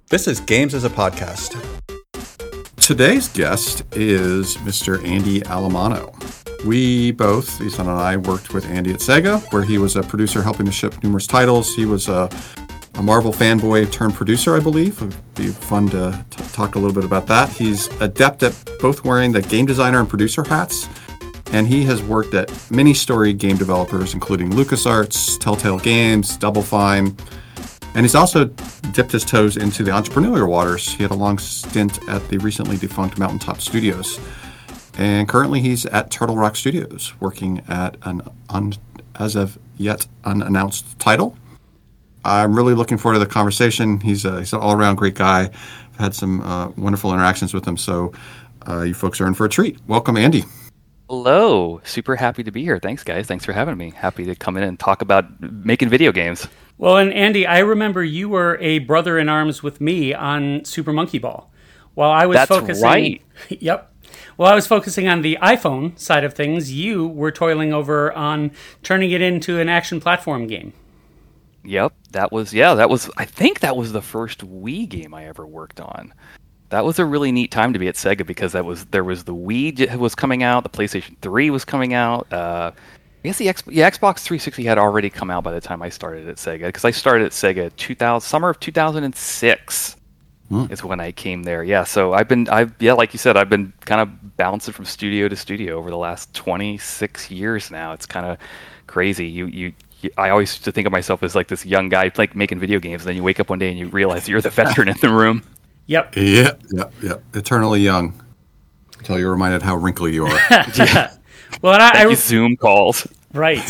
This is Games as a Podcast. Today's guest is Mr. Andy Alamano. We both, Ethan and I, worked with Andy at Sega, where he was a producer helping to ship numerous titles. He was a Marvel fanboy turned producer, I believe. It would be fun to talk a little bit about that. He's adept at both wearing the game designer and producer hats, and he has worked at many story game developers, including LucasArts, Telltale Games, Double Fine, and he's also dipped his toes into the entrepreneurial waters. He had a long stint at the recently defunct Mountaintop Studios. And currently he's at Turtle Rock Studios, working at an as of yet unannounced title. I'm really looking forward to the conversation. He's an all-around great guy. I've had some wonderful interactions with him, so you folks are in for a treat. Welcome, Andy. Hello. Super happy to be here. Thanks, guys. Thanks for having me. Happy to come in and talk about making video games. Well, and Andy, I remember you were a brother in arms with me on Super Monkey Ball. While I was That's right. Yep. While I was focusing on the iPhone side of things, you were toiling over on turning it into an action platform game. Yep. I think that was the first Wii game I ever worked on. That was a really neat time to be at Sega because there was the Wii was coming out, the PlayStation 3 was coming out. I guess the Xbox 360 had already come out by the time I started at Sega, because I started at Sega summer of 2006 is when I came there. Yeah, so like you said, I've been kind of bouncing from studio to studio over the last 26 years now. It's kind of crazy. I always used to think of myself as like this young guy like making video games, and then you wake up one day and you realize you're the veteran in the room. Yep. Yep. Eternally young. Until you're reminded how wrinkly you are. Yeah. Well, and I Zoom calls. Right.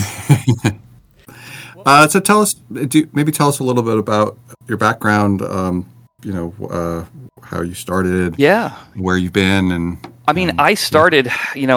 So tell us a little bit about your background. How you started. Yeah. Where you've been, and I started.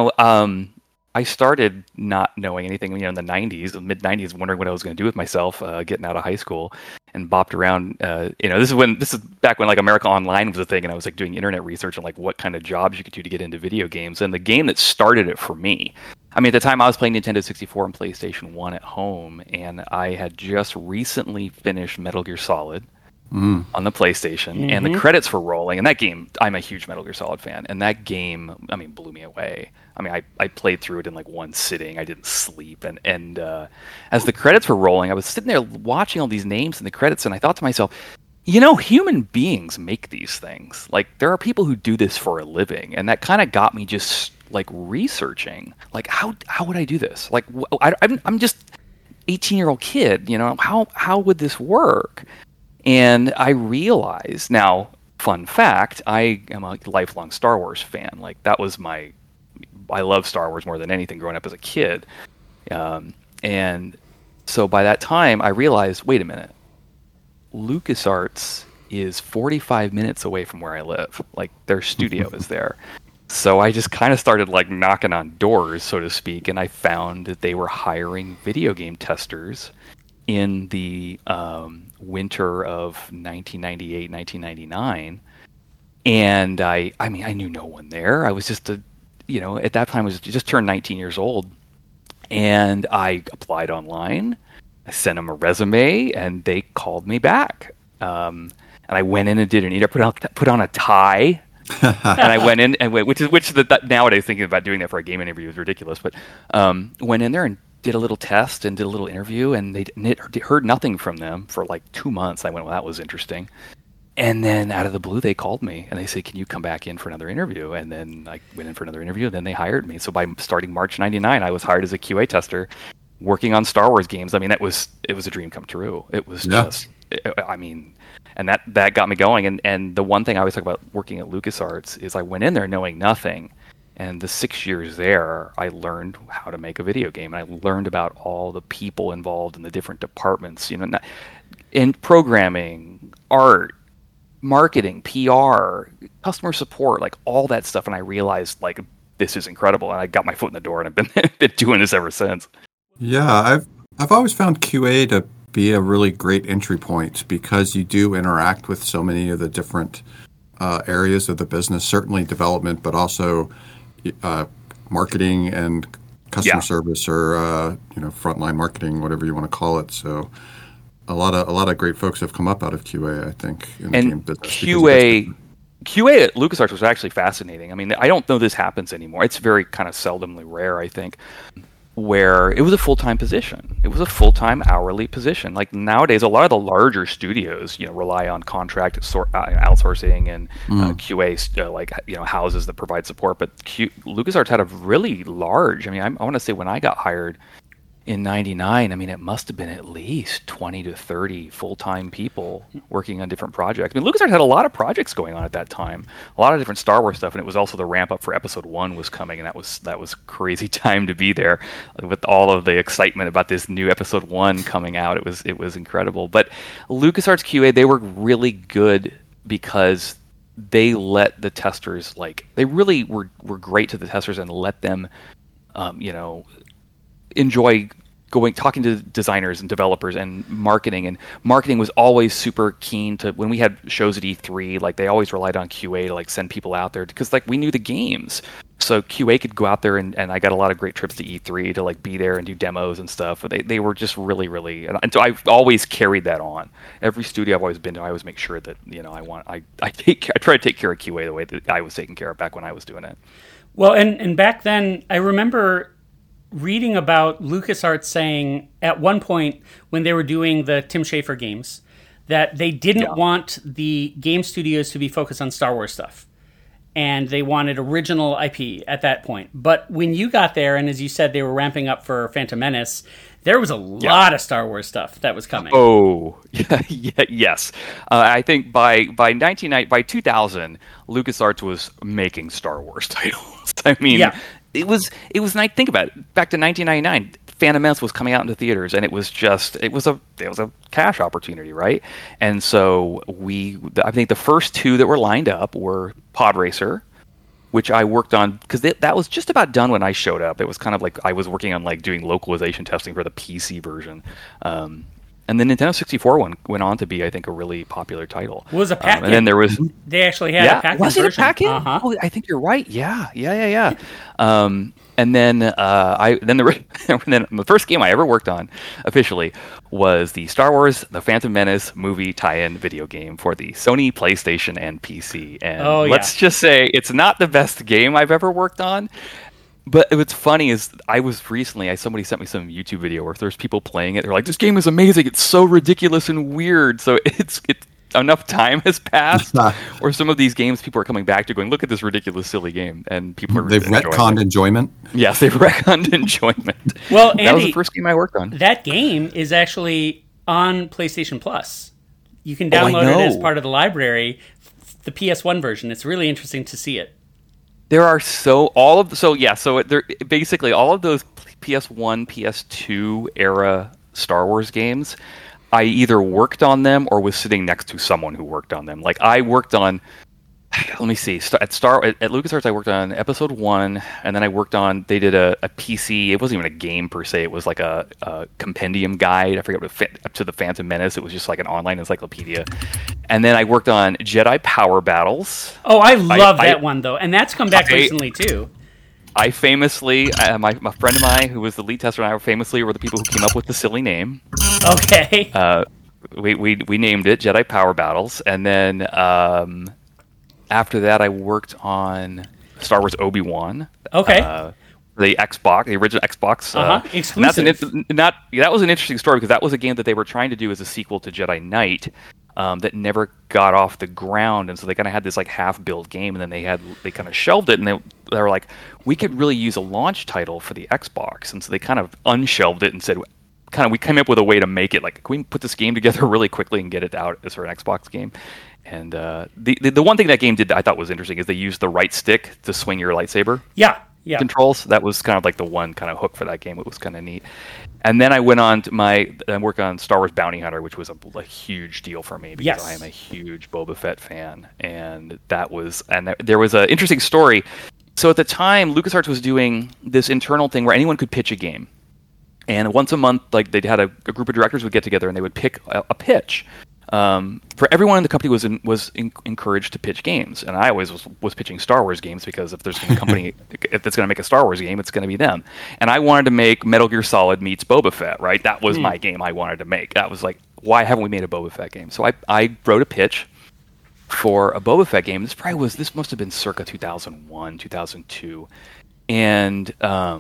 I started not knowing anything. In the mid '90s, wondering what I was going to do with myself, getting out of high school, and bopped around. This is back when like America Online was a thing, and I was like doing internet research on like what kind of jobs you could do to get into video games. And the game that started it for me, at the time I was playing Nintendo 64 and PlayStation 1 at home, and I had just recently finished Metal Gear Solid on the PlayStation, and the credits were rolling. And that game, I'm a huge Metal Gear Solid fan, and that game, blew me away. I played through it in like one sitting. I didn't sleep, and as the credits were rolling, I was sitting there watching all these names in the credits, and I thought to myself, human beings make these things. Like, there are people who do this for a living, and that kind of got me just like researching, like how would I do this? Like, I'm just 18-year-old kid, how would this work? And I realized now, fun fact, I am a lifelong Star Wars fan. Like, that was I love Star Wars more than anything growing up as a kid. And so by that time, I realized, wait a minute, LucasArts is 45 minutes away from where I live. Like, their studio is there. So I just kind of started like knocking on doors, so to speak, and I found that they were hiring video game testers in the winter of 1998, 1999. And I knew no one there. I was just at that time I was just turned 19 years old, and I applied online. I sent them a resume, and they called me back. And I went in and did an interview. Put on a tie, and I went in which nowadays thinking about doing that for a game interview is ridiculous. But went in there and did a little test and did a little interview, and they heard nothing from them for like 2 months. I went, well, that was interesting. And then out of the blue, they called me and they said, can you come back in for another interview? And then I went in for another interview, and then they hired me. So by starting March 99, I was hired as a QA tester working on Star Wars games. It was a dream come true. It was and that got me going. And the one thing I always talk about working at LucasArts is I went in there knowing nothing. And the 6 years there, I learned how to make a video game. And I learned about all the people involved in the different departments, in programming, art, marketing, PR, customer support, like all that stuff. And I realized, like, this is incredible. And I got my foot in the door, and I've been doing this ever since. Yeah, I've always found QA to be a really great entry point because you do interact with so many of the different areas of the business, certainly development, but also marketing and customer service, or frontline marketing, whatever you want to call it. So a lot of great folks have come up out of QA, I think, in the And game business. QA at LucasArts was actually fascinating. I mean, I don't know this happens anymore. It's very kind of seldomly rare, I think, where it was a full-time position. It was a full-time hourly position. Like nowadays, a lot of the larger studios, rely on contract outsourcing and QA, houses that provide support. But LucasArts had a really large. I mean, I want to say when I got hired in '99, I mean, it must have been at least 20 to 30 full-time people working on different projects. I mean, LucasArts had a lot of projects going on at that time, a lot of different Star Wars stuff, and it was also the ramp up for Episode 1 was coming, and that was crazy time to be there with all of the excitement about this new Episode 1 coming out. It was incredible. But LucasArts QA, they were really good because they let the testers, they really were great to the testers and let them, enjoy talking to designers and developers and marketing was always super keen to, when we had shows at E3, they always relied on QA to send people out there because we knew the games, so QA could go out there and I got a lot of great trips to E3 to be there and do demos and stuff. They were just really, and so I've always carried that on. Every studio I've always been to, I always make sure that I try to take care of QA the way that I was taking care of back when I was doing it. Well, and back then I remember reading about LucasArts saying at one point when they were doing the Tim Schafer games that they didn't want the game studios to be focused on Star Wars stuff. And they wanted original IP at that point. But when you got there, and as you said, they were ramping up for Phantom Menace, there was a lot of Star Wars stuff that was coming. Oh, yes. I think by 2000, LucasArts was making Star Wars titles. I mean, it was. Think about it. Back to 1999, Phantom Menace was coming out into theaters, and it was a cash opportunity, right? And so I think the first two that were lined up were Pod Racer, which I worked on because that was just about done when I showed up. It was kind of I was working on doing localization testing for the PC version. And the Nintendo 64 one went on to be, I think, a really popular title. It was a pack-in. And then there was... They actually had a pack-in was it version. a pack-in? Uh-huh. Oh, I think you're right. Yeah. And then then the first game I ever worked on officially was the Star Wars The Phantom Menace movie tie-in video game for the Sony PlayStation and PC. And let's just say it's not the best game I've ever worked on. But what's funny is somebody sent me some YouTube video where there's people playing it. They're like, this game is amazing. It's so ridiculous and weird. So it's enough time has passed or some of these games people are coming back to going, look at this ridiculous, silly game. And they've retconned enjoyment. Yes, they've retconned enjoyment. Well, Andy, that was the first game I worked on. That game is actually on PlayStation Plus. You can download it as part of the library, the PS1 version. It's really interesting to see it. There are basically all of those PS1, PS2 era Star Wars games, I either worked on them or was sitting next to someone who worked on them. I worked on, let me see, at LucasArts I worked on Episode 1, and then I worked on, they did a PC, it wasn't even a game per se, it was like a compendium guide, I forget what, to the Phantom Menace, it was just like an online encyclopedia. And then I worked on Jedi Power Battles. Oh, I love that one, though. And that's come back recently, too. I famously, my friend of mine, who was the lead tester, and I were the people who came up with the silly name. Okay. We named it Jedi Power Battles. And then after that, I worked on Star Wars Obi-Wan. Okay. The Xbox, the original Xbox. Exclusive. That was an interesting story because that was a game that they were trying to do as a sequel to Jedi Knight. That never got off the ground, and so they kind of had this half-built game, and then they kind of shelved it, and they were like, we could really use a launch title for the Xbox, and so they kind of unshelved it and said, we came up with a way to make it can we put this game together really quickly and get it out as for an Xbox game. And the one thing that game did that I thought was interesting is they used the right stick to swing your lightsaber. Yeah. Controls. That was kind of the one kind of hook for that game. It was kind of neat. And then I went on to work on Star Wars Bounty Hunter, which was a huge deal for me because I am a huge Boba Fett fan. And there was an interesting story. So at the time, LucasArts was doing this internal thing where anyone could pitch a game. And once a month, they'd had a group of directors would get together and they would pick a pitch. For everyone in the company was encouraged to pitch games, and I always was pitching Star Wars games because if there's a company if it's going to make a Star Wars game, it's going to be them. And I wanted to make Metal Gear Solid meets Boba Fett, right? That was my game I wanted to make. That was why haven't we made a Boba Fett game? So I wrote a pitch for a Boba Fett game. This must have been circa 2001, 2002, and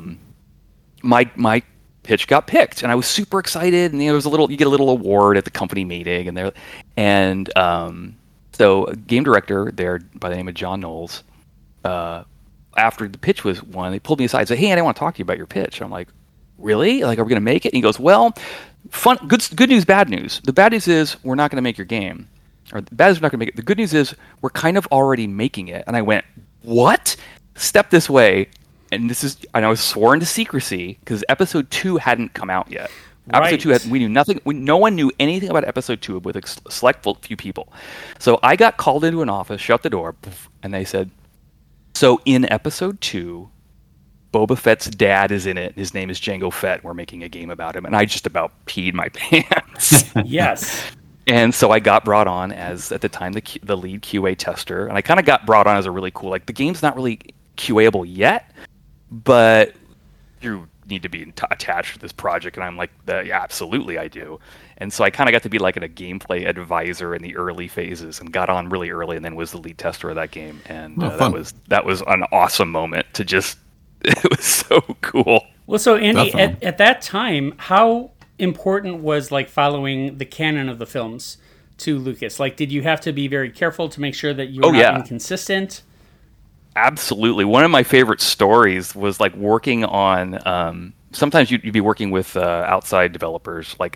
my pitch got picked, and I was super excited. And there was you get a little award at the company meeting, so a game director there by the name of John Knowles, after the pitch was won, they pulled me aside and said, "Hey, I want to talk to you about your pitch." And I'm like, "Really? Like, are we going to make it?" And he goes, "Well, good news, bad news. The bad news is we're not going to make your game. Or the bad news, we're not going to make it. The good news is we're kind of already making it." And I went, "What? Step this way." And I was sworn to secrecy because episode 2 hadn't come out yet. Right. Episode 2 we knew nothing. No one knew anything about episode 2 with a select few people. So I got called into an office, shut the door, and they said, "So in episode 2, Boba Fett's dad is in it. His name is Jango Fett. We're making a game about him." And I just about peed my pants. Yes. And so I got brought on as, at the time, the lead QA tester. And I kind of got brought on as a really cool, like, the game's not really QAable yet, but you need to be attached to this project. And I'm like, yeah, absolutely I do. And so I kind of got to be like a gameplay advisor in the early phases, and got on really early, and then was the lead tester of that game. And that was an awesome moment to just, it was so cool. Well, so Andy, at that time, how important was like following the canon of the films to Lucas? Like, did you have to be very careful to make sure that you were not inconsistent? Absolutely. One of my favorite stories was like working on, sometimes you'd be working with outside developers, like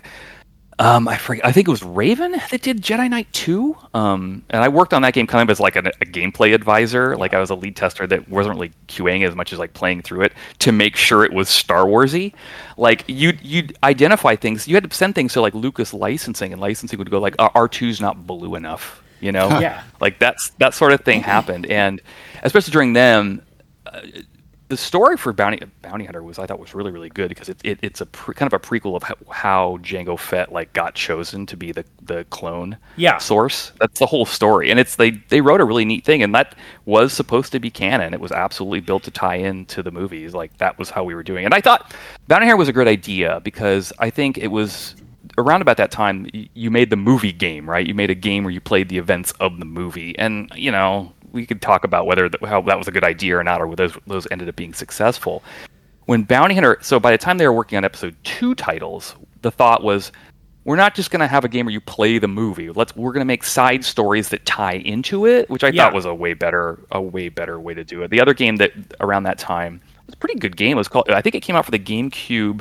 I think it was Raven that did Jedi Knight 2, and I worked on that game kind of as like a gameplay advisor. Like, I was a lead tester that wasn't really QAing as much as like playing through it to make sure it was Star Warsy. Like, you'd identify things. You had to send things to like Lucas licensing, and licensing would go like, R2's not blue enough, you know? Yeah. Like, that sort of thing happened, and especially during them. The story for Bounty Hunter I thought was really, really good, because it's kind of a prequel of how Jango Fett like got chosen to be the clone source. That's the whole story, and they wrote a really neat thing, and that was supposed to be canon. It was absolutely built to tie into the movies. Like, that was how we were doing it. And I thought Bounty Hunter was a good idea, because I think it was around about that time you made the movie game, right? You made a game where you played the events of the movie, and we could talk about how that was a good idea or not, or whether those ended up being successful. When Bounty Hunter, so by the time they were working on episode 2 titles, the thought was, we're not just going to have a game where you play the movie. We're going to make side stories that tie into it, which I thought was a way better way to do it. The other game that around that time was a pretty good game. It was called, I think it came out for the GameCube,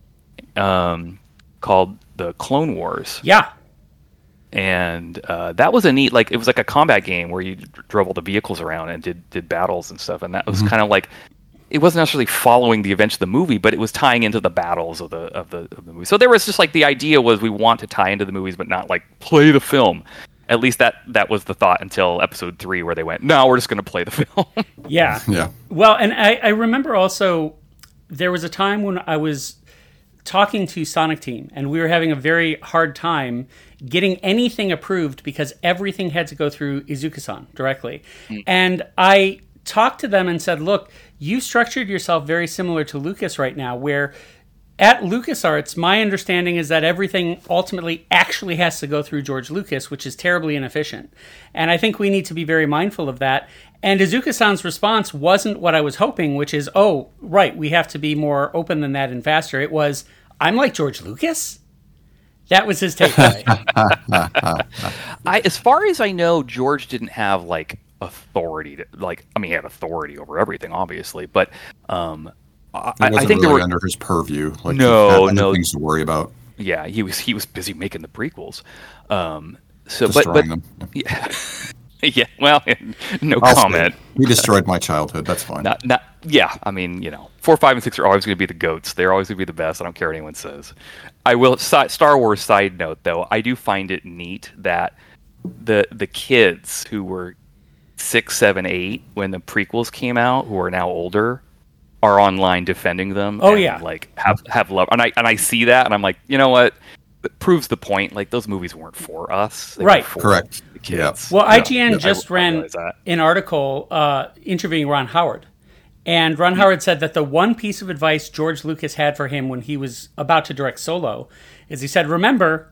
called the Clone Wars. Yeah. And that was a neat, like, it was like a combat game where you drove all the vehicles around and did battles and stuff. And that was kind of like, it wasn't necessarily following the events of the movie, but it was tying into the battles of the movie. So there was just like, the idea was we want to tie into the movies, but not like play the film. At least that was the thought until episode 3, where they went, no, we're just going to play the film. Yeah. Well, and I remember also there was a time when I was talking to Sonic Team, and we were having a very hard time getting anything approved because everything had to go through Izuka-san directly. And I talked to them and said, look, you structured yourself very similar to Lucas right now, where at LucasArts, my understanding is that everything ultimately actually has to go through George Lucas, which is terribly inefficient. And I think we need to be very mindful of that. And Izuka-san's response wasn't what I was hoping, which is, oh, right, we have to be more open than that and faster. It was, I'm like George Lucas? That was his takeaway. As far as I know, George didn't have like authority to, like, I mean, he had authority over everything, obviously, but I think really under his purview. Like, no things to worry about. Yeah, he was busy making the prequels. Destroying them. Yeah. Yeah, well, no I'll comment. He destroyed my childhood. That's fine. Yeah, I mean, 4, 5, and 6 are always going to be the GOATs. They're always going to be the best. I don't care what anyone says. I will. Star Wars side note, though, I do find it neat that the kids who were 6, 7, 8 when the prequels came out, who are now older, are online defending them. Oh, yeah. Like have love, and I see that, and I'm like, you know what? It proves the point. Like, those movies weren't for us. They right. were for Correct. the kids. Well, IGN just ran an article interviewing Ron Howard. And Ron Howard said that the one piece of advice George Lucas had for him when he was about to direct Solo is he said, remember,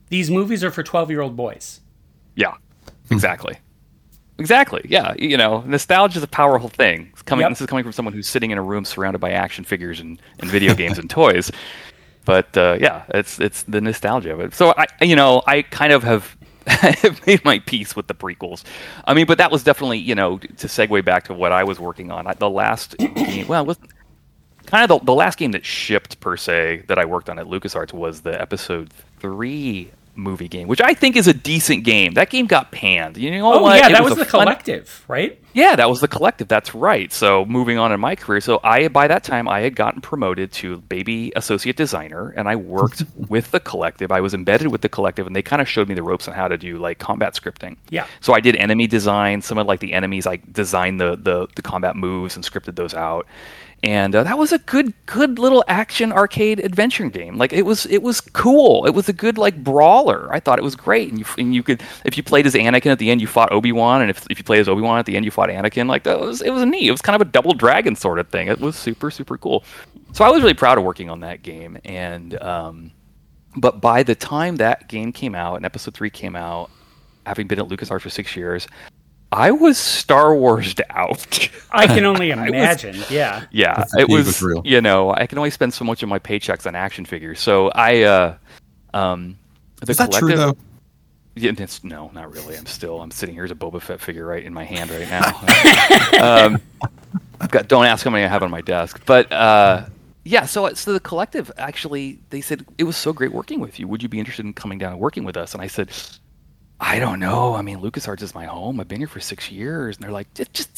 these movies are for 12-year-old boys. Yeah, exactly. Exactly. Yeah. Nostalgia is a powerful thing. This is coming from someone who's sitting in a room surrounded by action figures and video games and toys. But it's the nostalgia of it. So I kind of have made my peace with the prequels. I mean, but that was definitely, to segue back to what I was working on. The last game, well, it was kind of the last game that shipped per se that I worked on at LucasArts was the Episode 3 movie game, which I think is a decent game. That game got panned. That was the Collective, right? Yeah, that was the Collective. That's right. So moving on in my career, by that time I had gotten promoted to baby associate designer, and I worked with the Collective. I was embedded with the Collective, and they kind of showed me the ropes on how to do like combat scripting. Yeah. So I did enemy design. Some of like the enemies, I designed the combat moves and scripted those out. And that was a good little action arcade adventure game. Like it was cool. It was a good like brawler. I thought it was great. And you could, if you played as Anakin at the end, you fought Obi-Wan, and if you played as Obi-Wan at the end, you fought Anakin. Like it was neat. It was kind of a double dragon sort of thing. It was super cool. So I was really proud of working on that game. And but by the time that game came out and Episode 3 came out, having been at LucasArts for 6 years, I was Star Wars'd out. I can only imagine. Yeah. Yeah. It was real. I can only spend so much of my paychecks on action figures. So is that true though? Yeah, no, not really. I'm sitting here as a Boba Fett figure right in my hand right now. Don't ask how many I have on my desk. But so the Collective actually, they said, it was so great working with you. Would you be interested in coming down and working with us? And I said, I don't know. I mean, LucasArts is my home. I've been here for 6 years. And they're like,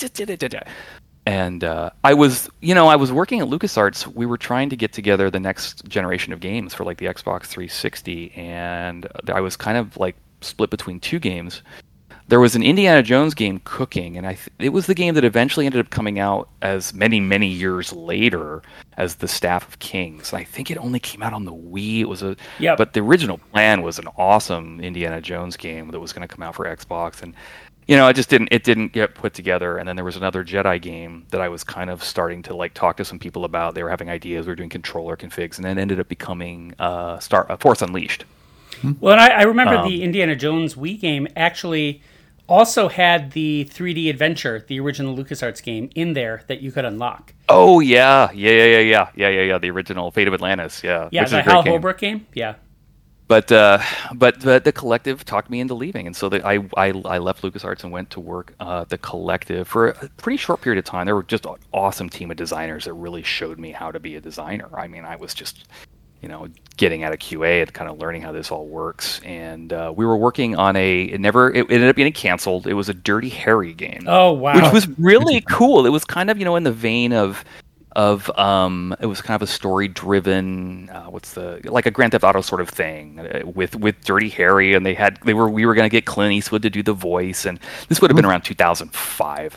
and I was working at LucasArts. We were trying to get together the next generation of games for like the Xbox 360. And I was kind of like split between two games. There was an Indiana Jones game cooking, and it was the game that eventually ended up coming out as many, many years later as The Staff of Kings. And I think it only came out on the Wii. But the original plan was an awesome Indiana Jones game that was going to come out for Xbox, and it didn't get put together. And then there was another Jedi game that I was kind of starting to like talk to some people about. They were having ideas. We were doing controller configs, and then ended up becoming Force Unleashed. Well, and I remember the Indiana Jones Wii game actually also had the 3D Adventure, the original LucasArts game, in there that you could unlock. Oh yeah. The original Fate of Atlantis, yeah. Yeah, the Hal Holbrook game, yeah. But the Collective talked me into leaving, and so I left LucasArts and went to work the Collective for a pretty short period of time. They were just an awesome team of designers that really showed me how to be a designer. I mean, I was just getting out of QA and kind of learning how this all works. And we were working on it ended up getting canceled. It was a Dirty Harry game. Oh, wow. Which was really cool. It was kind of, in the vein of it was kind of a story-driven, like a Grand Theft Auto sort of thing with Dirty Harry, and we were going to get Clint Eastwood to do the voice, and this would have been around 2005.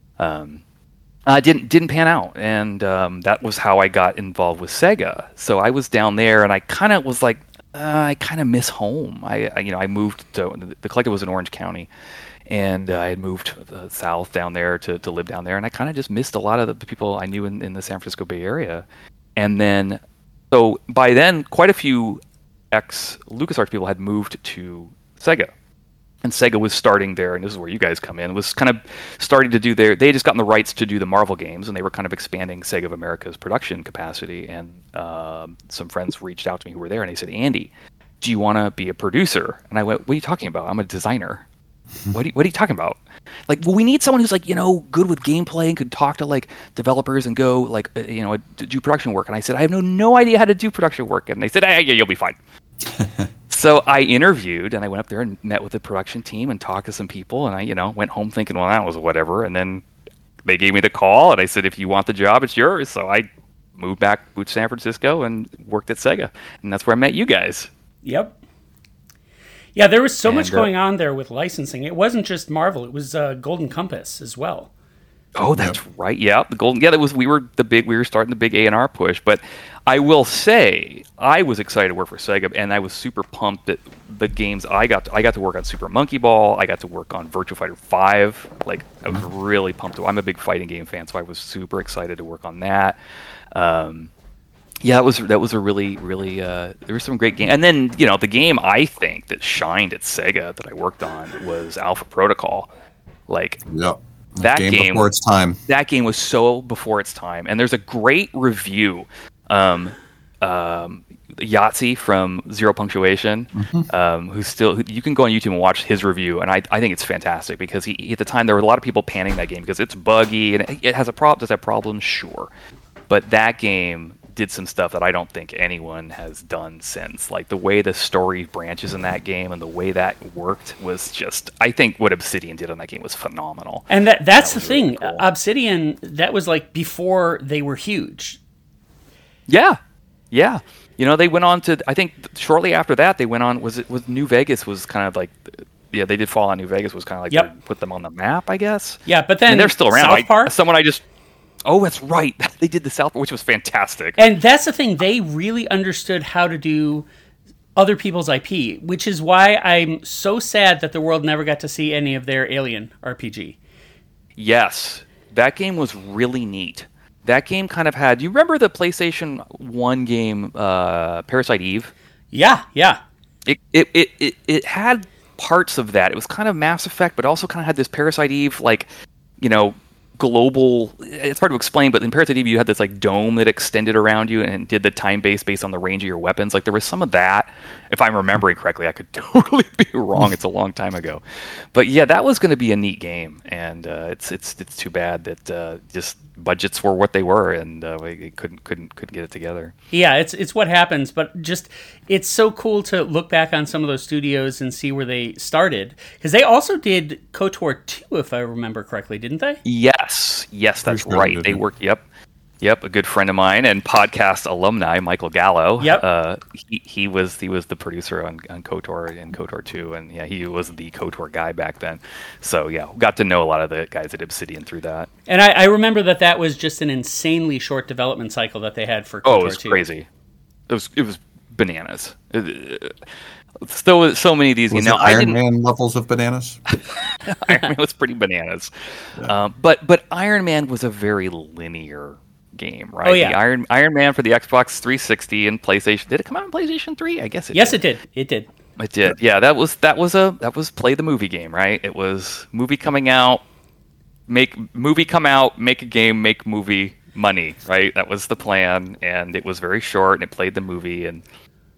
Didn't pan out, and that was how I got involved with Sega. So I was down there, and I kind of was like, I kind of miss home. I moved to the Collective was in Orange County, and I had moved south down there to live down there, and I kind of just missed a lot of the people I knew in the San Francisco Bay Area. And then, so by then, quite a few ex-LucasArts people had moved to Sega. And Sega was starting there, and this is where you guys come in, was kind of starting to do they had just gotten the rights to do the Marvel games, and they were kind of expanding Sega of America's production capacity. And some friends reached out to me who were there, and they said, Andy, do you want to be a producer? And I went, what are you talking about? I'm a designer. What are you talking about? Like, well, we need someone who's like, good with gameplay and could talk to like developers and go like, do production work. And I said, I have no idea how to do production work. And they said, yeah, you'll be fine. So I interviewed, and I went up there and met with the production team and talked to some people, and I, went home thinking, well, that was whatever. And then they gave me the call, and I said, if you want the job, it's yours. So I moved to San Francisco and worked at Sega, and that's where I met you guys. Yep. Yeah, there was so much going on there with licensing. It wasn't just Marvel; it was Golden Compass as well. Oh, that's right. Yeah, the Golden. Yeah, we were starting the big A&R push. But I will say, I was excited to work for Sega, and I was super pumped that the games I got to work on Super Monkey Ball. I got to work on Virtua Fighter 5. Like, I was really pumped. I'm a big fighting game fan, so I was super excited to work on that. Yeah, that was a really there were some great games, and then the game I think that shined at Sega that I worked on was Alpha Protocol. Like, Yep. that game before its time. That game was so before its time, and there's a great review. Yahtzee from Zero Punctuation, who you can go on YouTube and watch his review, and I think it's fantastic because he at the time there were a lot of people panning that game because it's buggy and it has does have problems, sure, but that game did some stuff that I don't think anyone has done since. Like the way the story branches in that game and the way that worked was just, I think what Obsidian did on that game was phenomenal. And that's the thing. Really cool. Obsidian, that was like before they were huge. Yeah. They went on to, I think shortly after that, they went on, was New Vegas was kind of like, they did Fallout New Vegas was kind of like, put them on the map, I guess. Yeah, but then they're still around. South Park? Oh, that's right. They did the South Park, which was fantastic. And that's the thing. They really understood how to do other people's IP, which is why I'm so sad that the world never got to see any of their Alien RPG. Yes. That game was really neat. That game kind of had... Do you remember the PlayStation 1 game, Parasite Eve? Yeah. It had parts of that. It was kind of Mass Effect, but also kind of had this Parasite Eve, global. It's hard to explain, but in Parasite Eve you had this dome that extended around you and did the time based on the range of your weapons. There was some of that, if I'm remembering correctly. I could totally be wrong. It's a long time ago, but yeah, that was going to be a neat game, and it's too bad that just budgets were what they were, and we couldn't get it together. Yeah, it's what happens, but just it's so cool to look back on some of those studios and see where they started, because they also did KOTOR 2, if I remember correctly, didn't they? Yes, that's right. They worked. Yep. A good friend of mine and podcast alumni, Michael Gallo. Yep. He was the producer on KOTOR and KOTOR 2, and yeah, he was the KOTOR guy back then. So yeah, got to know a lot of the guys at Obsidian through that. And I remember that was just an insanely short development cycle that they had for KOTOR 2. Oh, it was crazy. It was bananas. So many of these. Was it Iron Man levels of bananas? Iron Man was pretty bananas. Yeah. But Iron Man was a very linear game, right? Oh, yeah. The Iron Man for the Xbox 360 and PlayStation. Did it come out on PlayStation 3? I guess it did. Yes, it did. It did. It did. Yeah, that was play the movie game, right? It was movie coming out, make a game, make movie, money, right? That was the plan, and it was very short, and it played the movie, and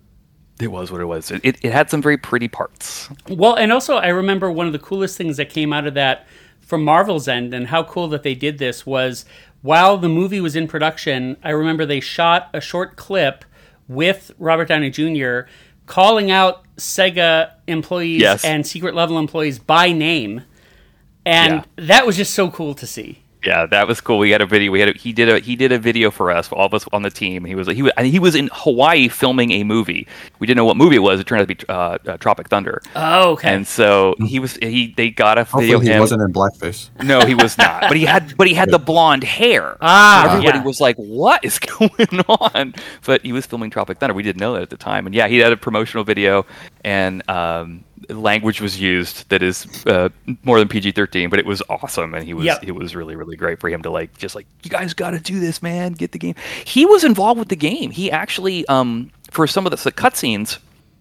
it was what it was. It had some very pretty parts. Well, and also I remember one of the coolest things that came out of that from Marvel's end, and how cool that they did this, was while the movie was in production, I remember they shot a short clip with Robert Downey Jr. calling out Sega employees and secret level employees by name. And that was just so cool to see. Yeah, that was cool. We had a video. He did a video for us, for all of us on the team. He was in Hawaii filming a movie. We didn't know what movie it was. It turned out to be Tropic Thunder. Oh, okay. And so they got a video. Hopefully he wasn't in blackface. No, he was not. But he had the blonde hair. Everybody was like, "What is going on?" But he was filming Tropic Thunder. We didn't know that at the time. And yeah, he had a promotional video, and language was used that is more than PG-13, but it was awesome, and it was really, really great for him to you guys got to do this, man, get the game. He was involved with the game. He actually for some of the cutscenes,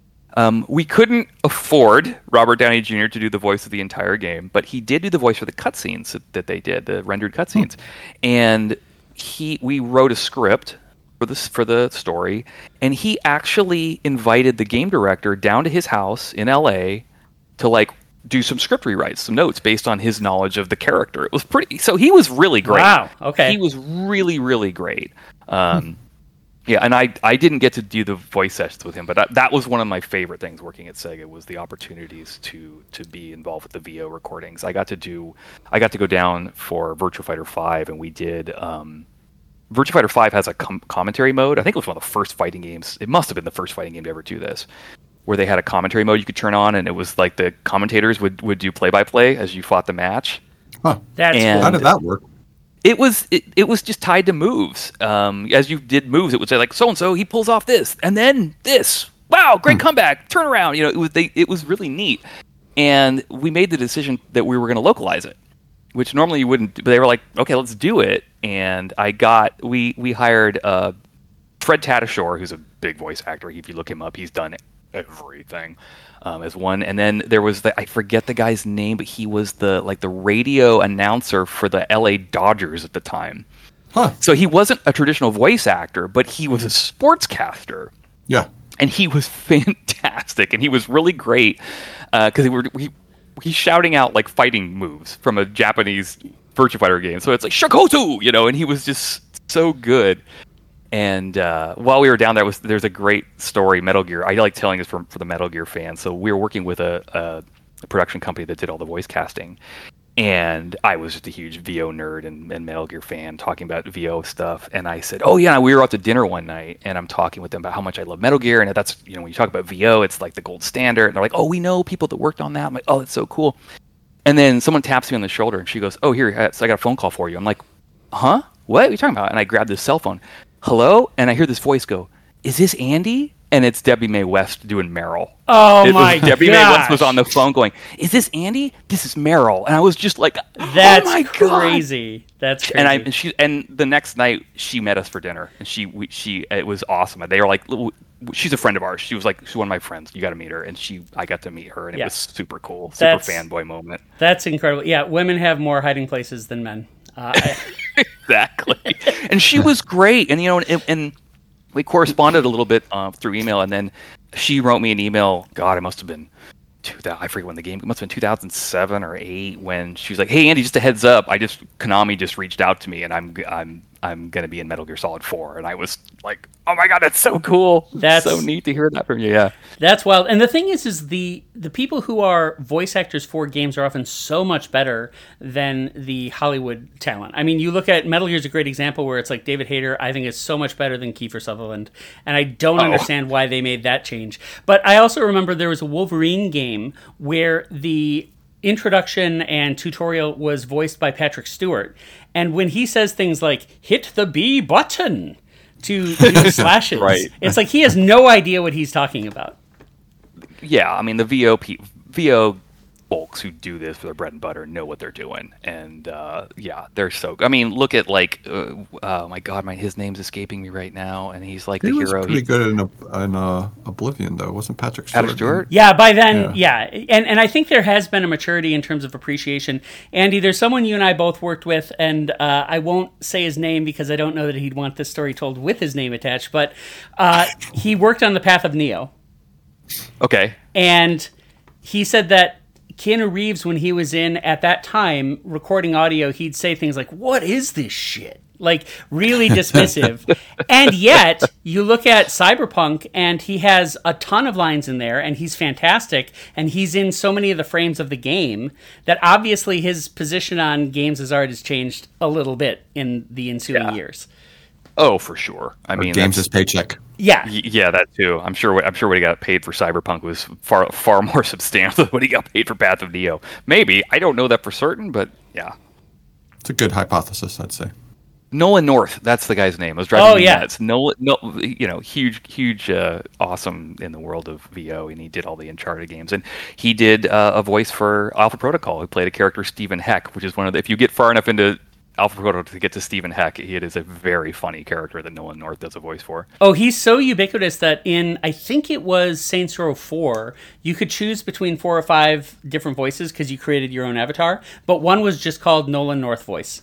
we couldn't afford Robert Downey Jr. to do the voice of the entire game, but he did do the voice for the cutscenes that they did, the rendered cutscenes, and we wrote a script for the story, and he actually invited the game director down to his house in LA to do some script rewrites, some notes based on his knowledge of the character. It was so he was really great. Wow. Okay. He was really, really great. Yeah, and I didn't get to do the voice sessions with him, but that was one of my favorite things working at Sega, was the opportunities to be involved with the VO recordings. I got to go down for Virtua Fighter 5, and we did Virtua Fighter 5 has a commentary mode. I think it was one of the first fighting games. It must have been the first fighting game to ever do this, where they had a commentary mode you could turn on, and it was like the commentators would do play-by-play as you fought the match. Huh. That's cool. How did that work? It was just tied to moves. As you did moves, it would say so-and-so, he pulls off this, and then this. Wow, great comeback, turn around. It was really neat. And we made the decision that we were going to localize it, which normally you wouldn't. But they were like, okay, let's do it. And we hired Fred Tatasciore, who's a big voice actor. If you look him up, he's done everything as one. And then there was I forget the guy's name, but he was the radio announcer for the LA Dodgers at the time. Huh. So he wasn't a traditional voice actor, but he was a sportscaster. Yeah. And he was fantastic, and he was really great because he's shouting out like fighting moves from a Japanese Virtua Fighter game. So it's like Shakotu, and he was just so good. And while we were down there, there's a great story, Metal Gear. I like telling this for the Metal Gear fans. So we were working with a production company that did all the voice casting. And I was just a huge VO nerd and Metal Gear fan talking about VO stuff. And I said, oh, yeah, we were out to dinner one night, and I'm talking with them about how much I love Metal Gear. And that's, when you talk about VO, it's like the gold standard. And they're like, oh, we know people that worked on that. I'm like, oh, that's so cool. And then someone taps me on the shoulder, and she goes, oh, here, so I got a phone call for you. I'm like, huh? What are you talking about? And I grabbed this cell phone. Hello? And I hear this voice go, is this Andy? And it's Debbie Mae West doing Meryl. Oh, my God. Debbie Mae West was on the phone going, is this Andy? This is Meryl. And I was just like, that's oh my crazy. God. That's crazy. And the next night she met us for dinner, and it was awesome. And they were like, she's a friend of ours. She's one of my friends. You got to meet her. And I got to meet her, and it was super cool. Super fanboy moment. That's incredible. Yeah, women have more hiding places than men. Exactly. And she was great. And, and we corresponded a little bit through email, and then she wrote me an email. God, it must have been I forget when the game. It must have been 2007 or 2008 when she was like, "Hey, Andy, just a heads up. Konami just reached out to me, and I'm going to be in Metal Gear Solid 4." And I was like, "Oh my God, that's so cool! That's so neat to hear that from you." Yeah, that's wild. And the thing is the people who are voice actors for games are often so much better than the Hollywood talent. I mean, you look at Metal Gear is a great example where it's like David Hayter, I think, is so much better than Kiefer Sutherland, and I don't understand why they made that change. But I also remember there was a Wolverine game where the introduction and tutorial was voiced by Patrick Stewart, and when he says things like "hit the B button" to do slashes, right. It's like he has no idea what he's talking about. Yeah, I mean the VO folks who do this for their bread and butter know what they're doing, and they're so. I mean, look at oh my God, his name's escaping me right now, and he's like the hero. He was pretty good in Oblivion, though, wasn't Patrick Stewart? Patrick Stewart? Yeah, by then, yeah. And I think there has been a maturity in terms of appreciation. Andy, there's someone you and I both worked with, and I won't say his name because I don't know that he'd want this story told with his name attached, but he worked on The Path of Neo. Okay. And he said that Keanu Reeves, when he was in, at that time, recording audio, he'd say things like, "What is this shit?" Like, really dismissive. And yet, you look at Cyberpunk, and he has a ton of lines in there, and he's fantastic, and he's in so many of the frames of the game that obviously his position on games as art has changed a little bit in the ensuing years. Oh, for sure. I mean, games as paycheck. Yeah, yeah, that too. I'm sure what he got paid for Cyberpunk was far more substantial than what he got paid for Path of Neo. Maybe, I don't know that for certain, but yeah, it's a good hypothesis, I'd say. Nolan North, that's the guy's name. I was driving me nuts. Huge, awesome in the world of VO, and he did all the Uncharted games, and he did a voice for Alpha Protocol. He played a character, Stephen Heck, which is one of the. If you get far enough into Alpha Protocol to get to Stephen Heck, it is a very funny character that Nolan North does a voice for. Oh, he's so ubiquitous that in, I think it was Saints Row 4, you could choose between 4 or 5 different voices because you created your own avatar, but one was just called Nolan North voice.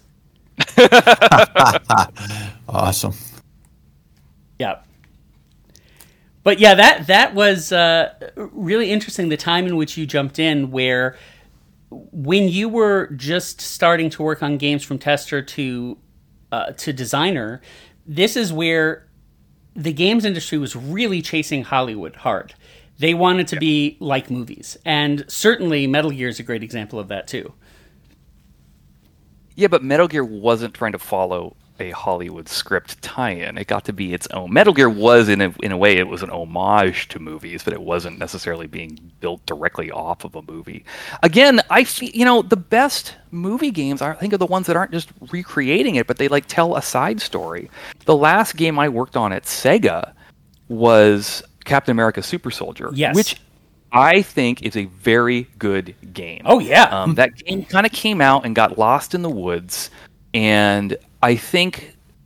Awesome. Yeah. But yeah, that was really interesting, the time in which you jumped in, where when you were just starting to work on games from tester to designer, this is where the games industry was really chasing Hollywood hard. They wanted to be like movies. And certainly Metal Gear is a great example of that too. Yeah, but Metal Gear wasn't trying to follow a Hollywood script tie-in. It got to be its own. Metal Gear was, in a way, it was an homage to movies, but it wasn't necessarily being built directly off of a movie. Again, I feel, the best movie games, I think, are the ones that aren't just recreating it, but they tell a side story. The last game I worked on at Sega was Captain America Super Soldier, which I think is a very good game. Oh, yeah. That game kind of came out and got lost in the woods, and I think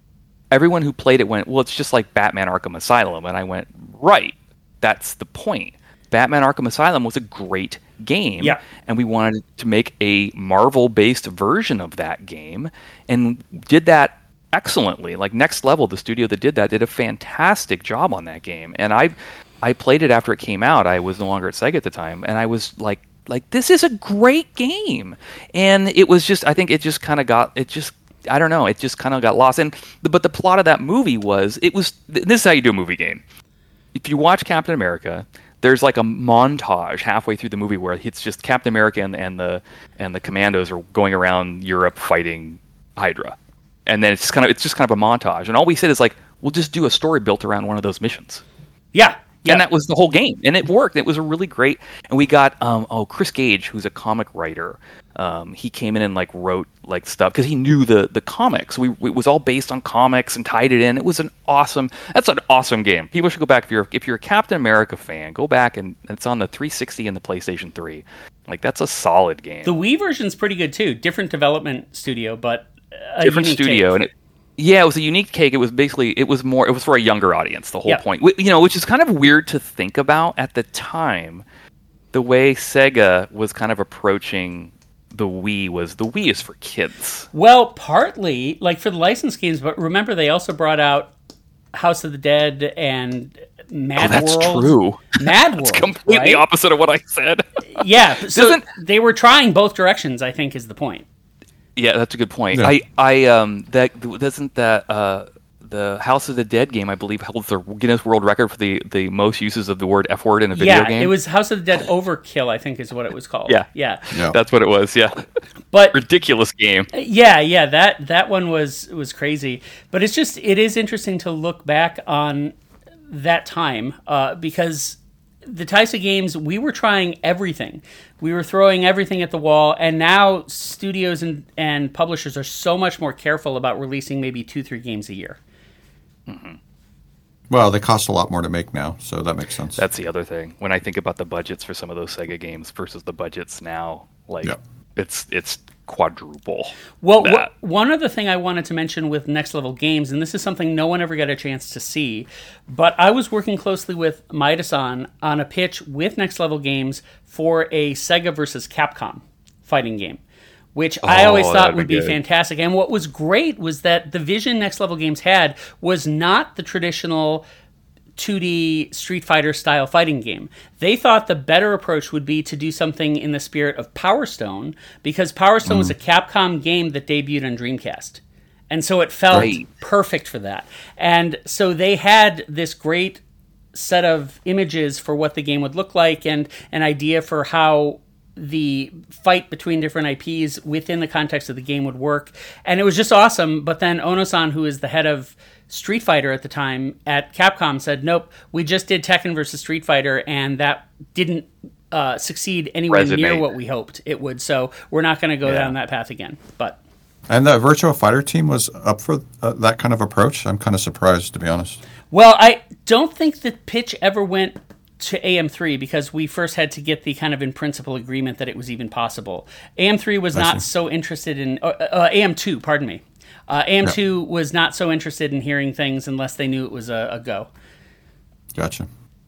everyone who played it went, well, it's just like Batman Arkham Asylum. And I went, right, that's the point. Batman Arkham Asylum was a great game. Yeah. And we wanted to make a Marvel-based version of that game and did that excellently. Like Next Level, the studio that did that, did a fantastic job on that game. And I played it after it came out. I was no longer at Sega at the time. And I was like, this is a great game. And it was just, I think it just kind of got, I don't know, it just kind of got lost. But the plot of that movie was, this is how you do a movie game. If you watch Captain America, there's like a montage halfway through the movie where it's just Captain America and the commandos are going around Europe fighting Hydra. And then it's just kind of a montage. And all we said is like, we'll just do a story built around one of those missions. Yeah. Yeah. And that was the whole game, and it worked. It was a really great. And we got Chris Gage, who's a comic writer. He came in and like wrote like stuff because he knew the comics. It was all based on comics and tied it in. It was that's an awesome game. People should go back if you're a Captain America fan. Go back and it's on the 360 and the PlayStation 3. Like that's a solid game. The Wii version's pretty good too. Different development studio, but a different unique studio, take. and it was a unique take. It was for a younger audience. The whole Yeah. point, which is kind of weird to think about at the time. The way Sega was kind of approaching the Wii is for kids. Well, partly like for the licensed games, but remember they also brought out House of the Dead and Mad That's World. true. Mad World. It's completely right? opposite of what I said. Yeah, so Doesn't- they were trying both directions, I think is the point. Yeah, that's a good point. Yeah. The House of the Dead game, I believe, holds the Guinness World Record for the most uses of the word F word in a video game. It was House of the Dead Overkill, I think is what it was called. Yeah. Yeah. Yeah. That's what it was. Yeah, But ridiculous game. yeah, that one was crazy. But it is interesting to look back on that time because the types of games we were trying everything. We were throwing everything at the wall, and now studios and publishers are so much more careful about releasing maybe 2-3 games a year. Well, they cost a lot more to make now, so that makes sense. That's the other thing. When I think about the budgets for some of those Sega games versus the budgets now, like Yeah. it's quadruple. Well, that. one other thing I wanted to mention with Next Level Games, and this is something no one ever got a chance to see, but I was working closely with Maeda-san on a pitch with Next Level Games for a Sega versus Capcom fighting game, which I always thought that'd would be be good. fantastic. And what was great was that the vision Next Level Games had was not the traditional 2D Street Fighter style fighting game. They thought the better approach would be to do something in the spirit of Power Stone, because Power Stone was a Capcom game that debuted on Dreamcast. And so it felt Right. perfect for that. And so they had this great set of images for what the game would look like and an idea for how the fight between different IPs within the context of the game would work. And it was just awesome. But then Ono-san, who is the head of Street Fighter at the time at Capcom, said, nope, we just did Tekken versus Street Fighter, and that didn't succeed anywhere near Resonate. what we hoped it would. So we're not going to go down that path again. But And the Virtua Fighter team was up for that kind of approach. I'm kind of surprised, to be honest. well, I don't think the pitch ever went to AM3 because we first had to get the kind of in principle agreement that it was even possible. AM3 was not so interested in AM2, pardon me. AM2 was not so interested in hearing things unless they knew it was a go. Gotcha.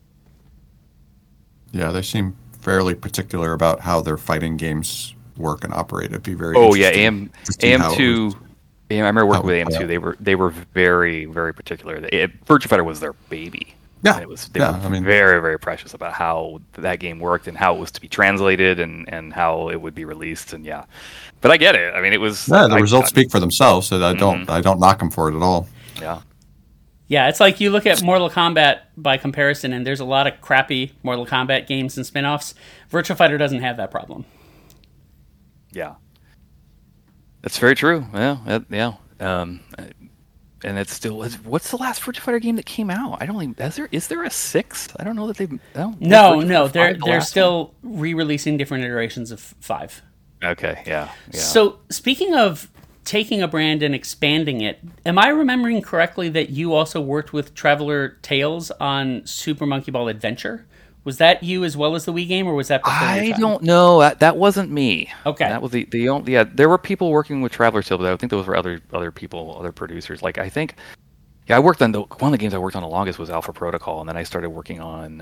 Yeah, they seem fairly particular about how their fighting games work and operate. It'd be very Oh yeah, interesting to see how it AM2. was- I remember working with How it AM2. played They were very, very particular. Virtua Fighter was their baby. Yeah, And they were very, very precious about how that game worked and how it was to be translated and how it would be released. And yeah, but I get it. I mean, it was Yeah, the results speak for themselves, so I Mm-hmm. don't knock them for it at all. Yeah, Yeah, it's like you look at Mortal Kombat by comparison, and there's a lot of crappy Mortal Kombat games and spin-offs. Virtua Fighter doesn't have that problem. yeah, that's very true. Yeah. And it's still. What's the last Virtua Fighter game that came out? I don't even. Is there a 6? I don't know that they've. No, they're still re-releasing different iterations of 5. Okay, yeah. So, speaking of taking a brand and expanding it, am I remembering correctly that you also worked with Traveler Tales on Super Monkey Ball Adventure? Was that you as well as the Wii game, or was that before your I time? don't know. That wasn't me. Okay. That was the only. Yeah, there were people working with Traveler Tales, but I think those were other people, other producers. Like I think Yeah, I worked on one of the games I worked on the longest was Alpha Protocol, and then I started working